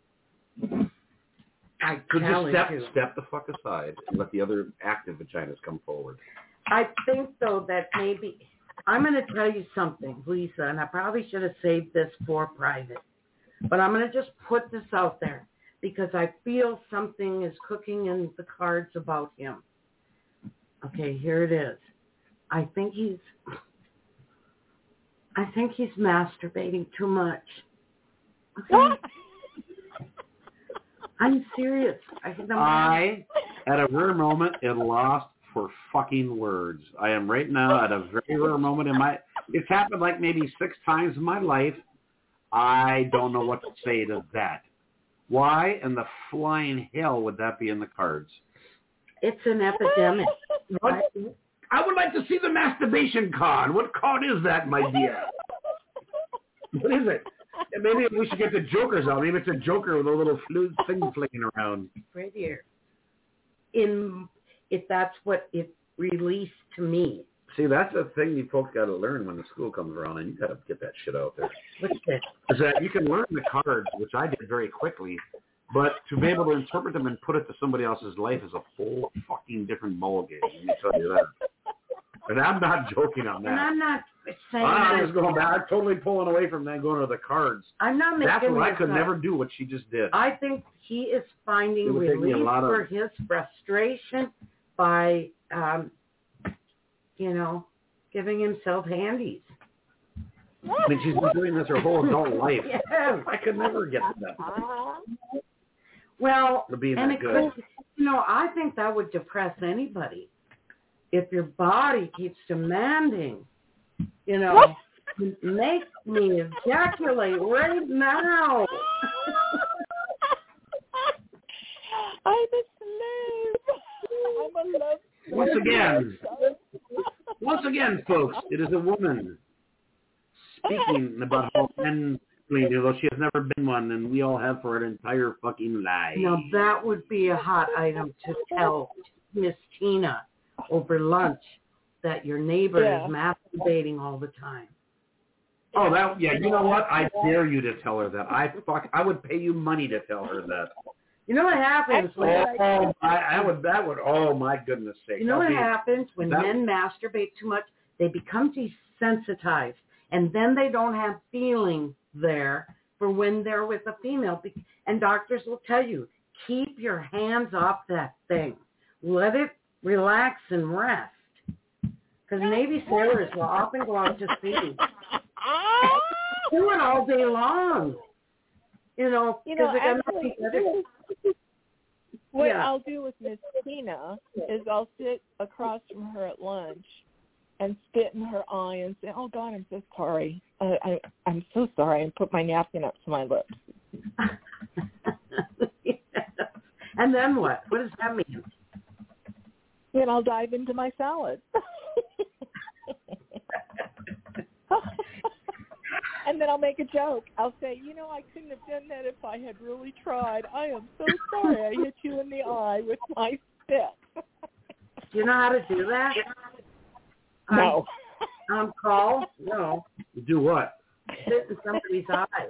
I So challenge just you. step the fuck aside and let the other active vaginas come forward. I think, though, that maybe... I'm going to tell you something, Lisa, and I probably should have saved this for private. But I'm going to just put this out there because I feel something is cooking in the cards about him. Okay, here it is. I think he's masturbating too much. Okay? I'm serious. I, at a rare moment, am lost for fucking words. I am right now at a very rare moment in my... It's happened like maybe 6 times in my life. I don't know what to say to that. Why in the flying hell would that be in the cards? It's an epidemic. What? I would like to see the masturbation card. What card is that, my dear? What is it? Maybe we should get the jokers out. Maybe it's a joker with a little thing flicking around. Right here. If that's what it released to me. See, that's a thing you folks got to learn when the school comes around, and you got to get that shit out there. What's this? Is that you can learn the cards, which I did very quickly, but to be able to interpret them and put it to somebody else's life is a whole fucking different ballgame. Let me tell you that. And I'm not joking on that. And I'm not saying I'm that. just going back. I'm totally pulling away from that, going to the cards. I'm not making That's what I this could up. never do, what she just did. I think he is finding It would take me a relief lot of- for his frustration by, giving himself handies. I mean, she's been doing this her whole adult life. Yeah. I could never get to that. Well, To being and that it good. could, I think that would depress anybody. If your body keeps demanding, make me ejaculate right now. I'm a slave. I'm a love slave. Once again, folks, it is a woman speaking about how men clean, although she has never been one, and we all have for an entire fucking life. Now, that would be a hot item to tell Miss Tina over lunch that your neighbor is masturbating all the time. Oh, you know what? I dare you to tell her that. I would pay you money to tell her that. You know what happens when oh my goodness sake. You know what happens when men masturbate too much? They become desensitized, and then they don't have feeling there for when they're with a female. And doctors will tell you, keep your hands off that thing. Let it relax and rest. Because Navy sailors will often go out to sea. Do it all day long. What I'll do with Miss Tina is I'll sit across from her at lunch and spit in her eye and say, "Oh God, I'm so sorry. I'm so sorry," and put my napkin up to my lips. And then what? What does that mean? Then I'll dive into my salad. And then I'll make a joke. I'll say, I couldn't have done that if I had really tried. I am so sorry I hit you in the eye with my spit. Do you know how to do that? No. On call? No. Do what? Spit in somebody's eye.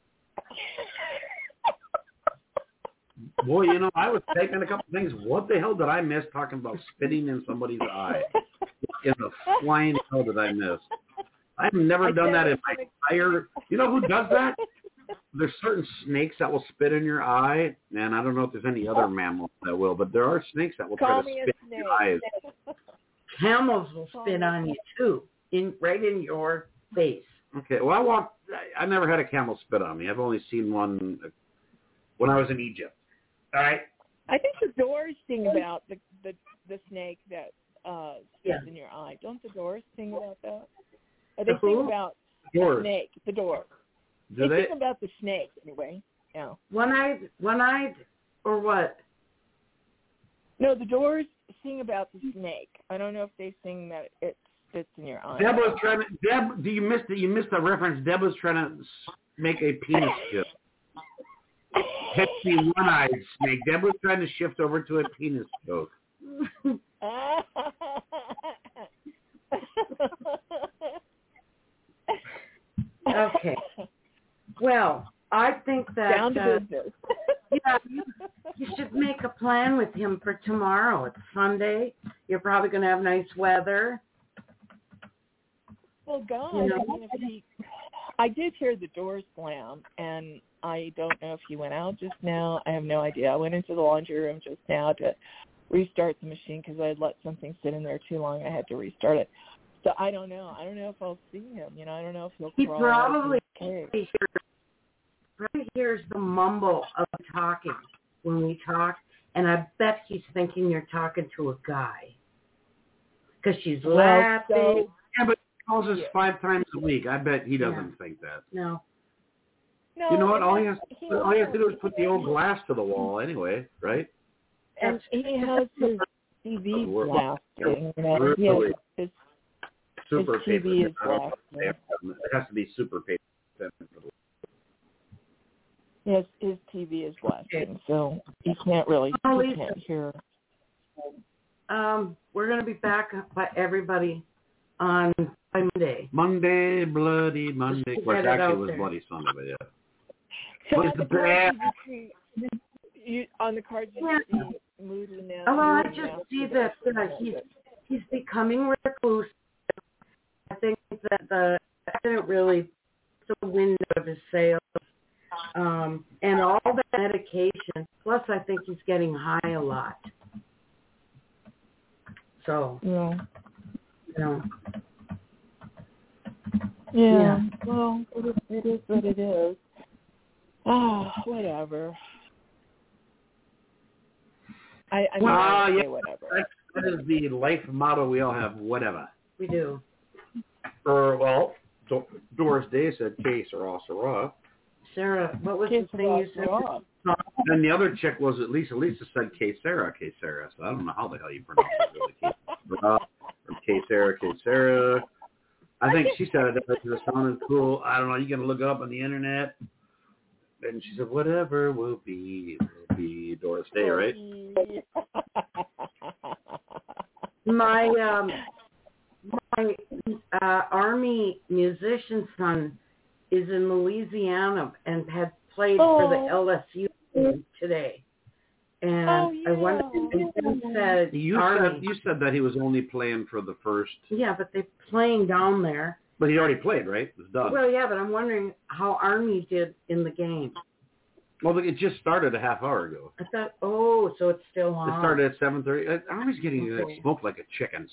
Boy, I was taking a couple things. What the hell did I miss talking about spitting in somebody's eye? In the flying hell did I miss? I've never done that in my entire... You know who does that? there's certain snakes that will spit in your eye, and I don't know if there's any other mammals that will, but there are snakes that will try to spit in your eyes. Camels will spit on you too, right in your face. Okay, well, I never had a camel spit on me. I've only seen one when I was in Egypt. All right. I think the Doors sing about the snake that spits in your eye. Don't the Doors sing about that? They sing about the snake. The Doors. Do they sing about the snake anyway? Yeah. One-eyed, or what? No, the Doors sing about the snake. I don't know if they sing that it spits in your eye. Deb was trying to. Deb, you missed it. You missed the reference. Deb was trying to make a penis joke. Pepsi one-eyed snake. Deb was trying to shift over to a penis joke. Okay. Well, I think that down to business. you should make a plan with him for tomorrow. It's Sunday. You're probably going to have nice weather. Well, God, I did hear the door slam, and I don't know if he went out just now. I have no idea. I went into the laundry room just now to restart the machine because I had let something sit in there too long. I had to restart it. So I don't know. I don't know if I'll see him. I don't know if he'll crawl probably hears the mumble of talking when we talk, and I bet he's thinking you're talking to a guy because she's laughing. Yeah, but he calls us 5 times a week. I bet he doesn't think that. No. You know what? All you have to do is put the old glass to the wall anyway, right? And he has his TV blasting. Really super his TV is blasting. It has to be super paper. Yes, his TV is blasting, so he can't hear. We're going to be back by everybody on Monday. Monday, bloody Monday. Of course, actually, it was Bloody Sunday, but yeah. So on the cards, you see Moody now. Oh, well, I just see that he's becoming reclusive. I think that the accident really took the wind out of his sails. And all that medication, plus I think he's getting high a lot. So, yeah. Well, it is what it is. Whatever. I say whatever. That is the life motto we all have, whatever. We do. Doris Day said, "Que sera, sera." Sarah, what was the thing you said? And the other chick was Lisa. Lisa said Que Sera. So I don't know how the hell you pronounce it really. Que Sera. I think she said it because it sounded cool. I don't know. You can look it up on the internet. And she said, "Whatever will be Doris Day," right? My Army musician son is in Louisiana and had played for the LSU team today. And I wonder if he said you said that he was only playing for the first. Yeah, but they're playing down there. But he already played, right? It was done. Well, yeah, but I'm wondering how Army did in the game. Well, it just started a half hour ago. I thought, so it's still on. It started at 7:30. Army's getting smoked like a chicken.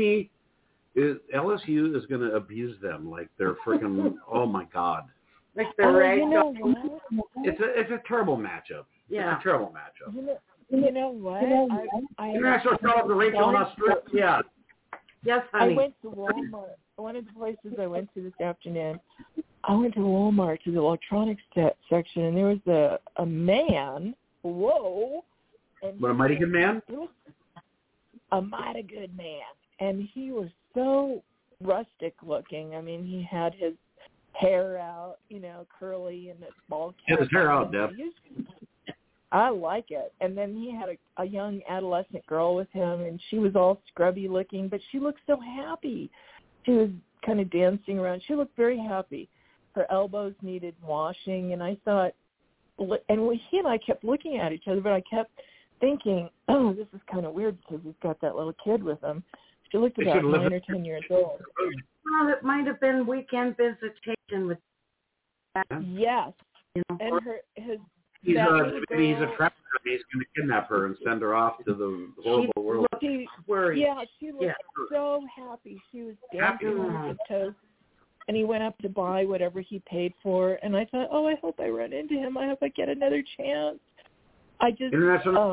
LSU is going to abuse them like they're freaking. Oh my God! Like they're ragdoll. It's a terrible matchup. Yeah, it's a terrible matchup. You know what? International Shout out to Rachel in Australia. Yeah. Yes, honey. I went to Walmart. One of the places I went to this afternoon, I went to Walmart to the electronics section, and there was a man. Whoa! And a mighty good man. A mighty good man, and he was so rustic looking. I mean, he had his hair out, curly and a ball cap. Get his hair out, Deb. I like it. And then he had a young adolescent girl with him, and she was all scrubby looking, but she looked so happy. She was kind of dancing around. She looked very happy. Her elbows needed washing, and I thought, and he and I kept looking at each other, but I kept thinking, this is kind of weird because he's got that little kid with him. She looked about 9 or 10 years old. Well, it might have been weekend visitation with. Yes, And his he's a trapper. He's going to kidnap her and send her off to the horrible world. She looked so happy. She was dancing on his toes. And he went up to buy whatever he paid for. And I thought, I hope I run into him. I hope I get another chance. I just, we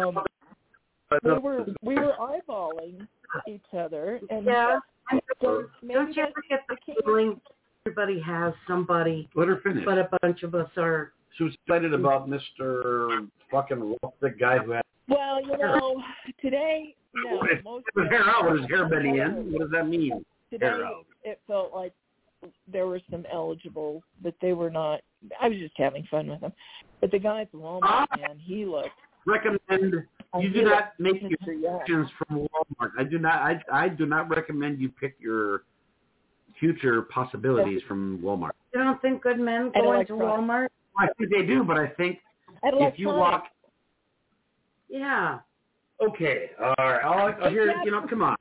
were eyeballing each other. And don't you ever get the feeling everybody has somebody? Let her finish. But a bunch of us are. She was excited about Mr. fucking Wolf, the guy who had. Well, today, most his hair out with his hair bending in. What does that mean? Today, it felt like there were some eligible, but they were not. I was just having fun with them. But the guy at the Walmart, man, he looked. Recommend you do not make your selections from Walmart. I do not recommend you pick your future possibilities from Walmart. You don't think good men go into Walmart? I think they do, but I think if you walk. Yeah. Okay. All right. I'll hear. Come on.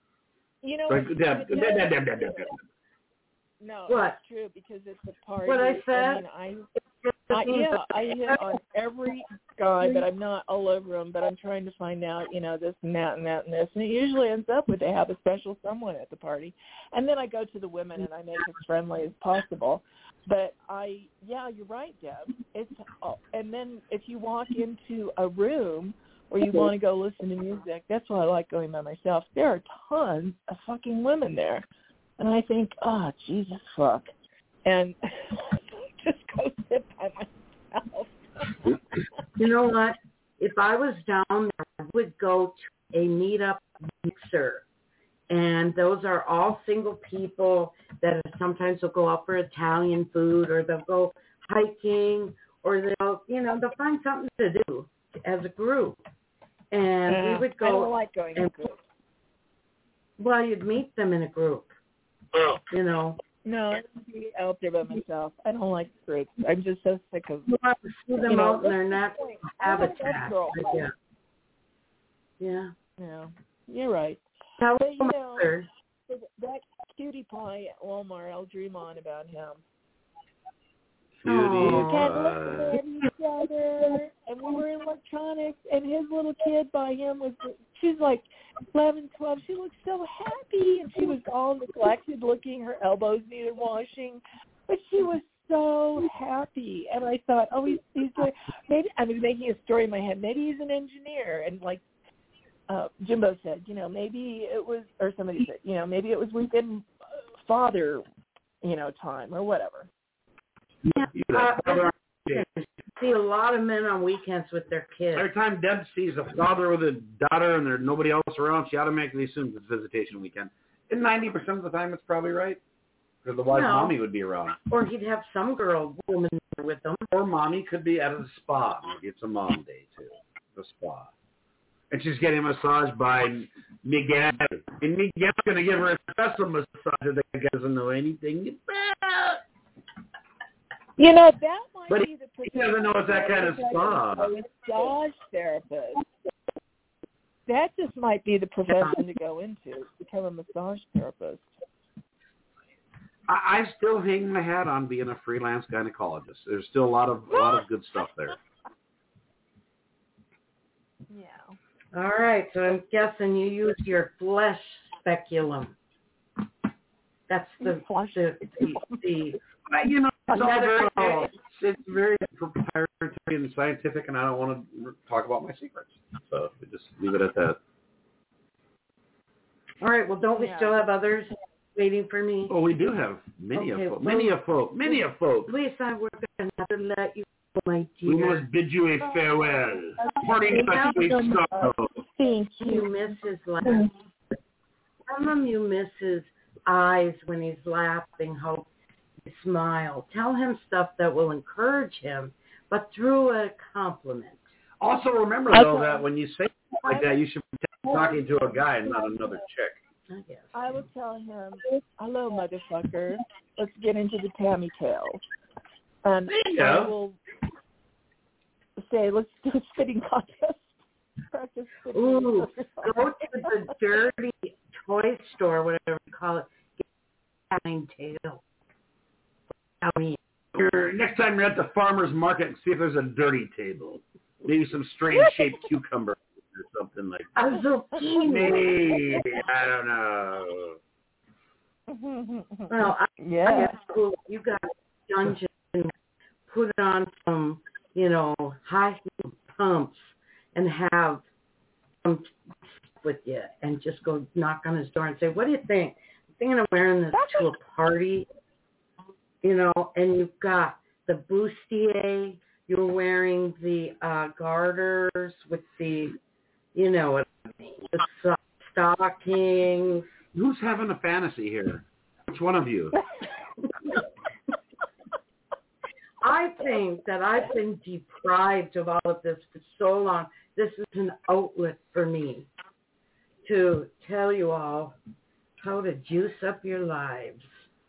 No, what? That's true because it's a party. What I said? I hit on every guy, but I'm not all over them. But I'm trying to find out, this and that and that and this. And it usually ends up with they have a special someone at the party. And then I go to the women and I make it as friendly as possible. But you're right, Deb. And then if you walk into a room or you want to go listen to music, that's why I like going by myself. There are tons of fucking women there. And I think, Jesus fuck. And just go sit by myself. You know what? If I was down there, I would go to a meetup mixer. And those are all single people that sometimes will go out for Italian food or they'll go hiking or they'll find something to do as a group. And we would go. I don't like going in groups. Well, you'd meet them in a group. No, I don't be out there by myself. I don't like groups. I'm just so sick of. You have to see them out in their natural habitat. Yeah. Yeah, you're right. But, that cutie pie at Walmart, I'll dream on about him. Cutie pie. At each other, and we were in electronics, and his little kid by him she's like 11, 12. She looked so happy, and she was all neglected looking. Her elbows needed washing, but she was so happy. And I thought, he's doing, maybe I was making a story in my head. Maybe he's an engineer, and like Jimbo said, maybe it was, or somebody said, maybe it was weekend father, time or whatever. See a lot of men on weekends with their kids. Every time Deb sees a father with a daughter and there's nobody else around, she automatically assumes it's visitation weekend. And 90% of the time, it's probably right. Because otherwise, mommy would be around. Or he'd have some woman with them. Or mommy could be at a spa. Maybe it's a mom day, too. The spa. And she's getting massaged by Miguel. And Miguel's going to give her a special massage that he doesn't know anything about. That might be the profession. He doesn't know it's that kind of spa. A massage therapist. That just might be the profession to go into, become a massage therapist. I still hang my hat on being a freelance gynecologist. There's still a lot of good stuff there. Yeah. All right, so I'm guessing you use your flesh speculum. That's the it's very proprietary and scientific, and I don't want to talk about my secrets. So we just leave it at that. All right. Well, don't we still have others waiting for me? Oh, we do have many of folk. Lisa, we're going to have to let you go, my dear. We must bid you a farewell. Parting such sweet sorrow. Thank you, miss his laugh. Tell him you miss his eyes when he's laughing, how he smiles. Tell him stuff that will encourage him, but through a compliment. Also, remember, though, that when you say stuff like that, you should be talking to a guy and not another chick. I guess. I will tell him, hello, motherfucker. Let's get into the Tammy tails. And I will say, let's do a spitting contest. Practice spitting. Ooh, go to the dirty toy store, whatever you call it. Get a tail. I mean, next next time you're at the farmer's market and see if there's a dirty table. Maybe some strange-shaped cucumber or something like that. Maybe. I don't know. Well, I guess you got dungeon, put on some, high heel pumps and have some with you and just go knock on his door and say, what do you think? I'm thinking of wearing this to a party, and you've got the bustier, you're wearing the garters with the, the stockings. Who's having a fantasy here? Which one of you? I think that I've been deprived of all of this for so long. This is an outlet for me to tell you all how to juice up your lives.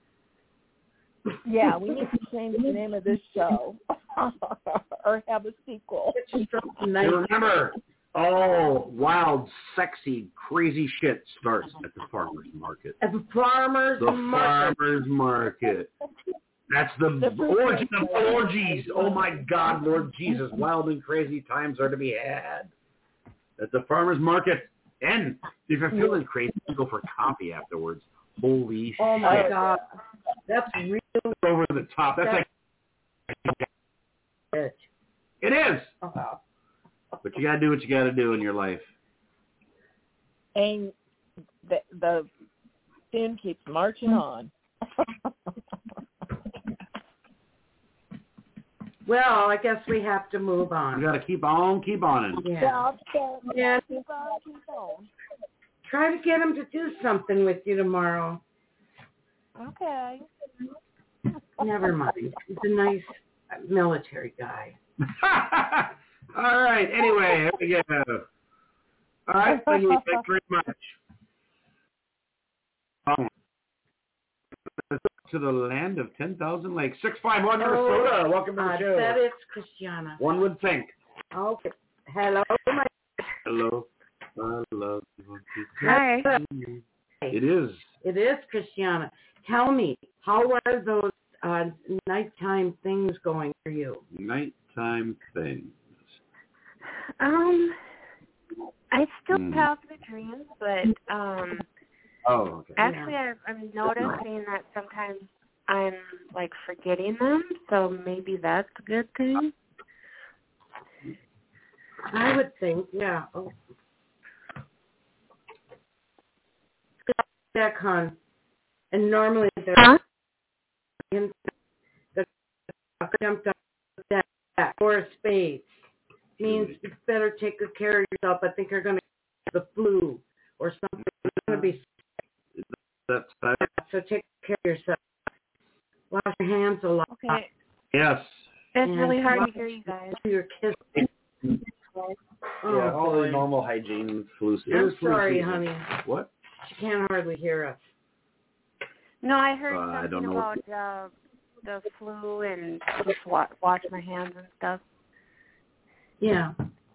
Yeah, we need to change the name of this show or have a sequel. Remember, all wild, sexy, crazy shit starts at the farmer's market. At the farmer's market. That's the origin of orgies. Oh, my God, Lord Jesus. Wild and crazy times are to be had at the farmer's market. And if you're feeling crazy, you go for coffee afterwards. Holy shit. Oh, my God. That's really over the top. That's like it. It is. Uh-huh. But you got to do what you got to do in your life. And the tune keeps marching on. Well, I guess we have to move on. You got to keep on. Yeah. Try to get him to do something with you tomorrow. Okay. Never mind. He's a nice military guy. All right. Anyway, here we go. All right. Thank you very much. To the land of 10,000 lakes. 651 Minnesota. Welcome to the show. That is Christiana. One would think. Okay. Hello. Hello. I love you. Hi. It is. It is Christiana. Tell me, how are those nighttime things going for you? Nighttime things. I still have the dreams, but okay. Actually, I'm noticing that sometimes I'm like forgetting them, so maybe that's a good thing. I would think, yeah. Oh. Deck, hon. And normally they're in the jumped up deck or spades. Means you better take good care of yourself. I think you're going to get the flu or something. It's going to be That's so take care of yourself. Wash your hands a lot. Okay. Yes. It's really hard to hear you guys. Your kids. Yeah, all the normal hygiene flu season. I'm sorry, honey. What? She can't hardly hear us. No, I heard something know about the flu and just wash my hands and stuff. Yeah.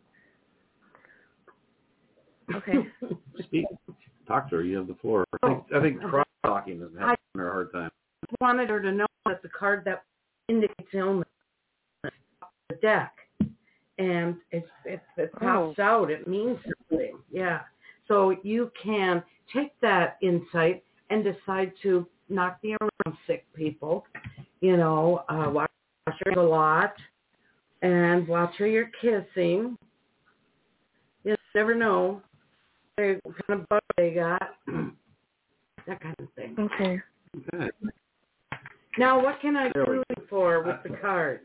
Okay. Speak. Talk to her. You have the floor. I think cross-talking is having her a hard time. I wanted her to know that the card that indicates illness is the deck. And if it pops out, it means something. Yeah. So you can take that insight and decide to not be around sick people. Watch her a lot and watch her you're kissing. You never know what kind of bug they got. That kind of thing. Okay. Now, what can I do for with the cards?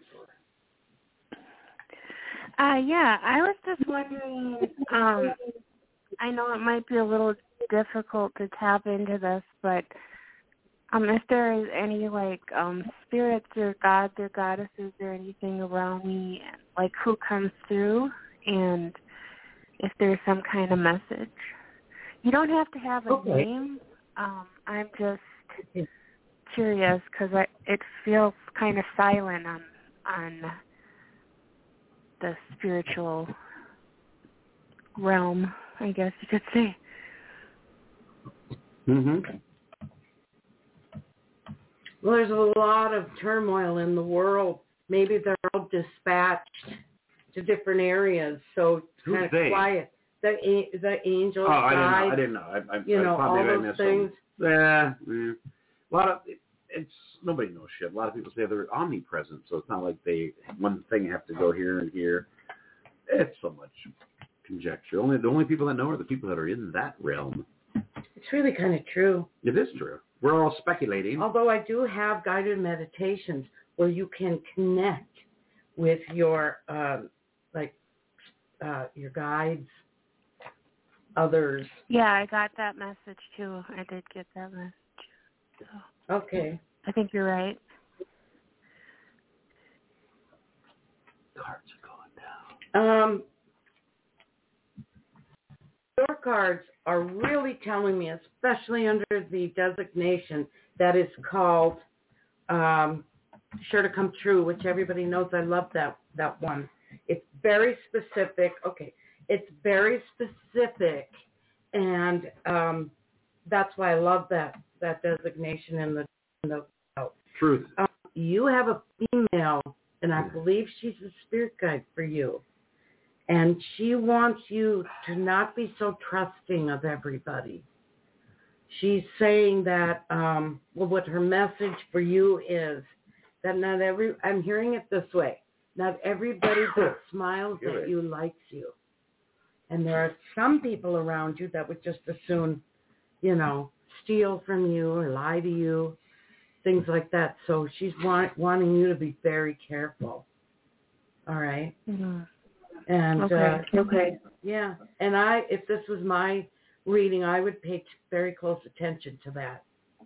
Yeah, I was just wondering, I know it might be a little difficult to tap into this, but if there is any, spirits or gods or goddesses or anything around me, like who comes through, and if there's some kind of message. You don't have to have a name. I'm just curious because it feels kind of silent on the spiritual realm, I guess you could say. Well, there's a lot of turmoil in the world maybe they're all dispatched to different areas, so it's kind of quiet. The angels, I didn't know. All those things. A lot of it's nobody knows shit. A lot of people say they're omnipresent, so it's not like one thing have to go here and here. It's so much conjecture. The only people that know are the people that are in that realm. It's really kind of true. It is true. We're all speculating. Although I do have guided meditations where you can connect with your your guides, others. Yeah, I got that message too. I did get that message. So. Okay. I think you're right. Cards are going down. Your cards are really telling me, especially under the designation that is called Sure to Come True, which everybody knows I love that one. It's very specific. Okay. It's very specific, and that's why I love that designation in the truth. You have a female, and I believe she's a spirit guide for you, and she wants you to not be so trusting of everybody. She's saying that, what her message for you is that I'm hearing it this way, not everybody that smiles at you likes you. And there are some people around you that would just as soon, steal from you or lie to you, things like that. So she's wanting you to be very careful. All right? Mm-hmm. And okay. Yeah. And if this was my reading, I would pay very close attention to that.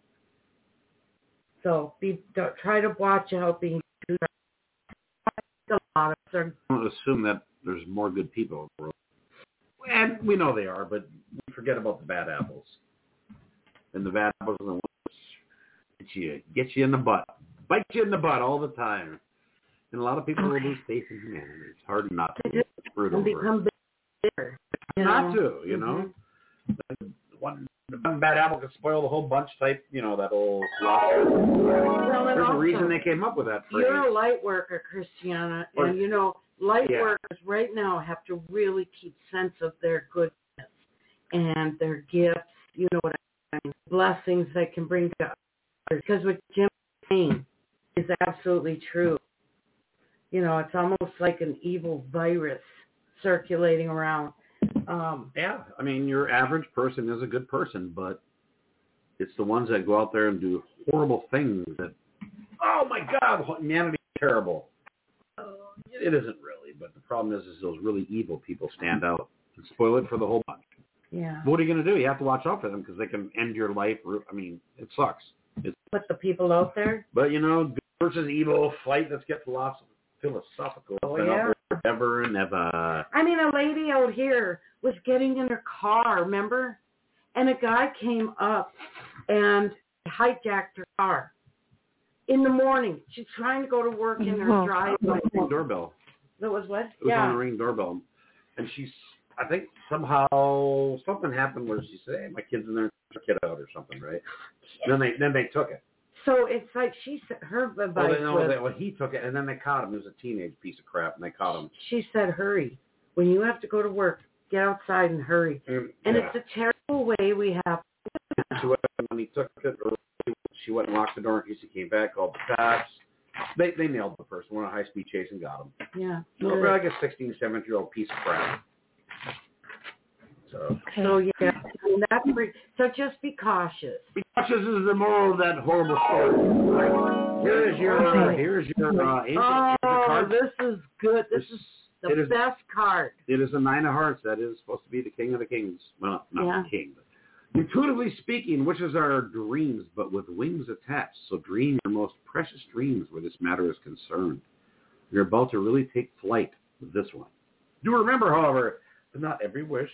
So try to watch out being too I don't assume that there's more good people in the world. And we know they are, but we forget about the bad apples. And the bad apples are the ones that get you in the butt, bite you in the butt all the time. And a lot of people will lose faith in humanity. It's hard not to get screwed over. Become bitter. Not to, Mm-hmm. One bad apple could spoil the whole bunch type, that old philosophy. Well, there's a reason they came up with that phrase. You're a light worker, Christiana, and light workers right now have to really keep sense of their goodness and their gifts, you know what I mean, blessings they can bring to others. Because what Jim's saying is absolutely true. It's almost like an evil virus circulating around. Your average person is a good person, but it's the ones that go out there and do horrible things that, oh my God, humanity is terrible. It isn't really, but the problem is those really evil people stand out and spoil it for the whole bunch. Yeah. What are you going to do? You have to watch out for them because they can end your life. It sucks. Put the people out there? But, good versus evil fight, let's get philosophical. Forever and ever. A lady out here was getting in her car, remember? And a guy came up and hijacked her car. In the morning, she's trying to go to work in her driveway. Ring doorbell. That was what? It was on a Ring doorbell. And I think somehow something happened where she said, hey, my kid's in there, took it out or something, right? Then they took it. So it's like her advice was... he took it, and then they caught him. He was a teenage piece of crap, and they caught him. She said, hurry. When you have to go to work, get outside and hurry. And it's a terrible way we have... When he took it, she went and locked the door in case he came back, called the cops. They nailed the person, went on a high-speed chase and got him. Yeah. Like a 16, 17-year-old piece of crap. So just be cautious. Be cautious is the moral of that horrible story. Here's your angel. Oh, this is good. This is the best card. It is a 9 of hearts. That is supposed to be the king of the kings. Well, not the king, but intuitively speaking, wishes are dreams, but with wings attached. So dream your most precious dreams where this matter is concerned. You're about to really take flight with this one. Do remember, however, that not every wish,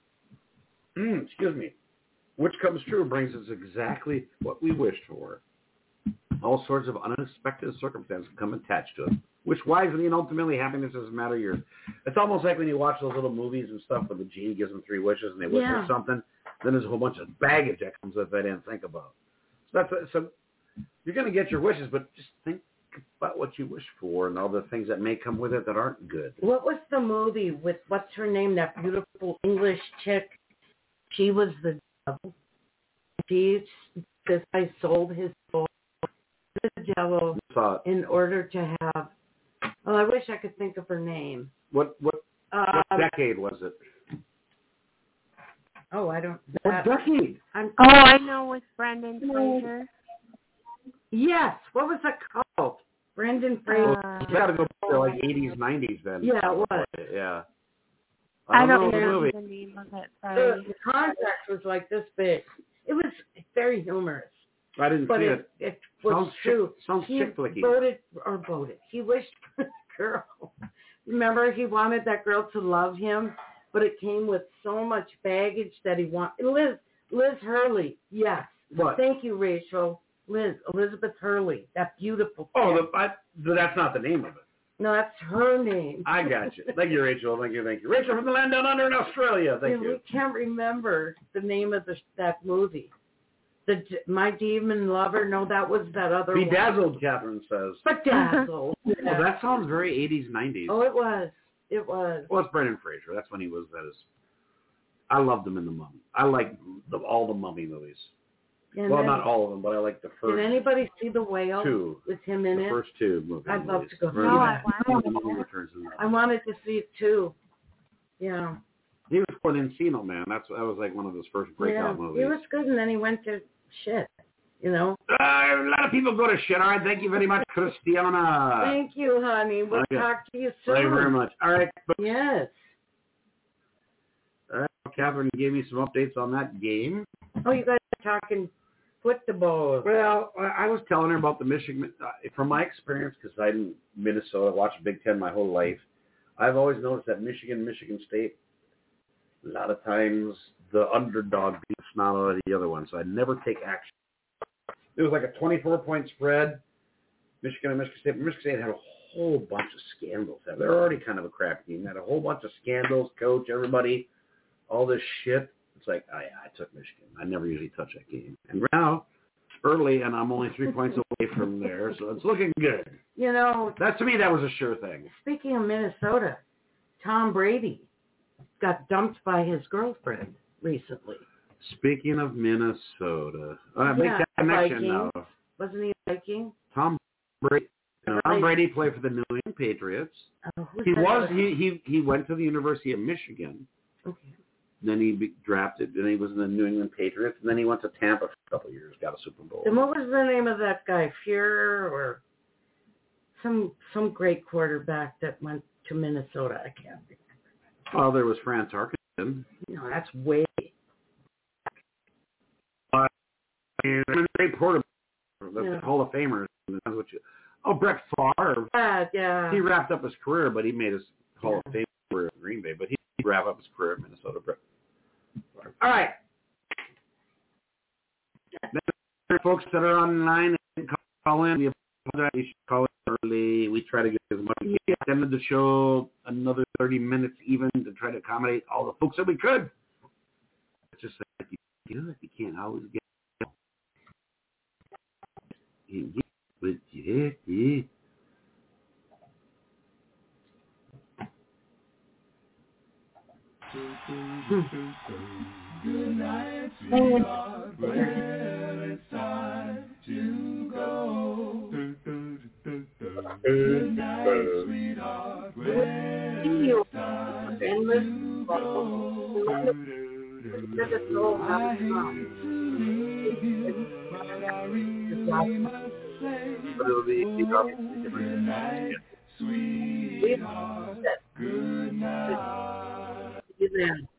which comes true brings us exactly what we wished for. All sorts of unexpected circumstances come attached to it. Wish wisely, and ultimately happiness doesn't matter. It's almost like when you watch those little movies and stuff where the genie gives them 3 wishes and they wish for something. Then there's a whole bunch of baggage that comes with they didn't think about. So you're going to get your wishes, but just think about what you wish for and all the things that may come with it that aren't good. What was the movie with, what's her name, that beautiful English chick? She was the devil. This guy sold his soul to the devil in order to have, well, I wish I could think of her name. What decade was it? Oh, I don't. What decade? I know, with Brendan Fraser. Yes. What was that called? Brendan Fraser. You got to go back to like 80s, 90s then. Yeah, it was. Yeah. I don't know know the movie. the name of it. Sorry. The contract was like this big. It was very humorous. I didn't see it. It was true. Sounds he chick-flicky. voted. He wished for the girl. Remember, he wanted that girl to love him, but it came with so much baggage that he wanted. Liz Hurley, yes. What? Thank you, Rachel. Elizabeth Hurley, that beautiful. Oh, that's not the name of it. No, that's her name. I got you. Thank you, Rachel. Thank you. Rachel from the land down under in Australia. Thank you. We can't remember the name of that movie. My Demon Lover. No, that was that other one. Bedazzled, Catherine says. Bedazzled. Yeah. Well, that sounds very 80s, 90s. Oh, it was. It was. Well, it's Brendan Fraser. That's when he was at his. I loved him in The Mummy. I like all the Mummy movies. And well, not all of them, but I like the first. Did anybody see The Whale? Two. With him in it? The first two movies. I'd love to go see that. I wanted to see it too. Yeah. He was for the Encino Man. That was like one of his first breakout movies. He was good, and then he went to shit. You know. A lot of people go to shit. All right. Thank you very much, Christiana. Thank you, honey. We'll talk to you soon. Thank you very much. All right. Yes. All right. Catherine gave me some updates on that game. Oh, you guys are talking football. Well, I was telling her about the Michigan. From my experience, because I'm in Minnesota, watched Big Ten my whole life, I've always noticed that Michigan State, a lot of times the underdog beats the snot out of the other one, so I never take action. It was like a 24-point spread, Michigan and Michigan State. Michigan State had a whole bunch of scandals. They're already kind of a crap team. They had a whole bunch of scandals, coach, everybody, all this shit. It's like, I took Michigan. I never usually touch that game. And now, early, and I'm only 3 points away from there, so it's looking good. You know, to me, that was a sure thing. Speaking of Minnesota, Tom Brady got dumped by his girlfriend recently. Speaking of Minnesota, make that connection now. Wasn't he a Viking? Tom Brady played for the New England Patriots. He went to the University of Michigan. Okay. Then he drafted, then he was in the New England Patriots, and then he went to Tampa for a couple of years, got a Super Bowl. And what was the name of that guy? Fuhrer or some great quarterback that went to Minnesota? I can't remember. Oh, there was Franz Harkison. No, that's way. Great quarterback, the Hall of Famers. Brett Favre. Yeah. He wrapped up his career, but he made his Hall of Fame career in Green Bay, but he wrapped up his career in Minnesota. All right. Then, folks that are online and call in, we apologize. You should call in early. We try to get as much as we can. At the end of the show, another 30 minutes even to try to accommodate all the folks that we could. It's just like you can't always get. Yeah. Good night, sweetheart. Well, it's time to go. Good night, sweetheart. Well, it's time to go. I hate to leave you, but I really must say, good night, sweetheart. Good night.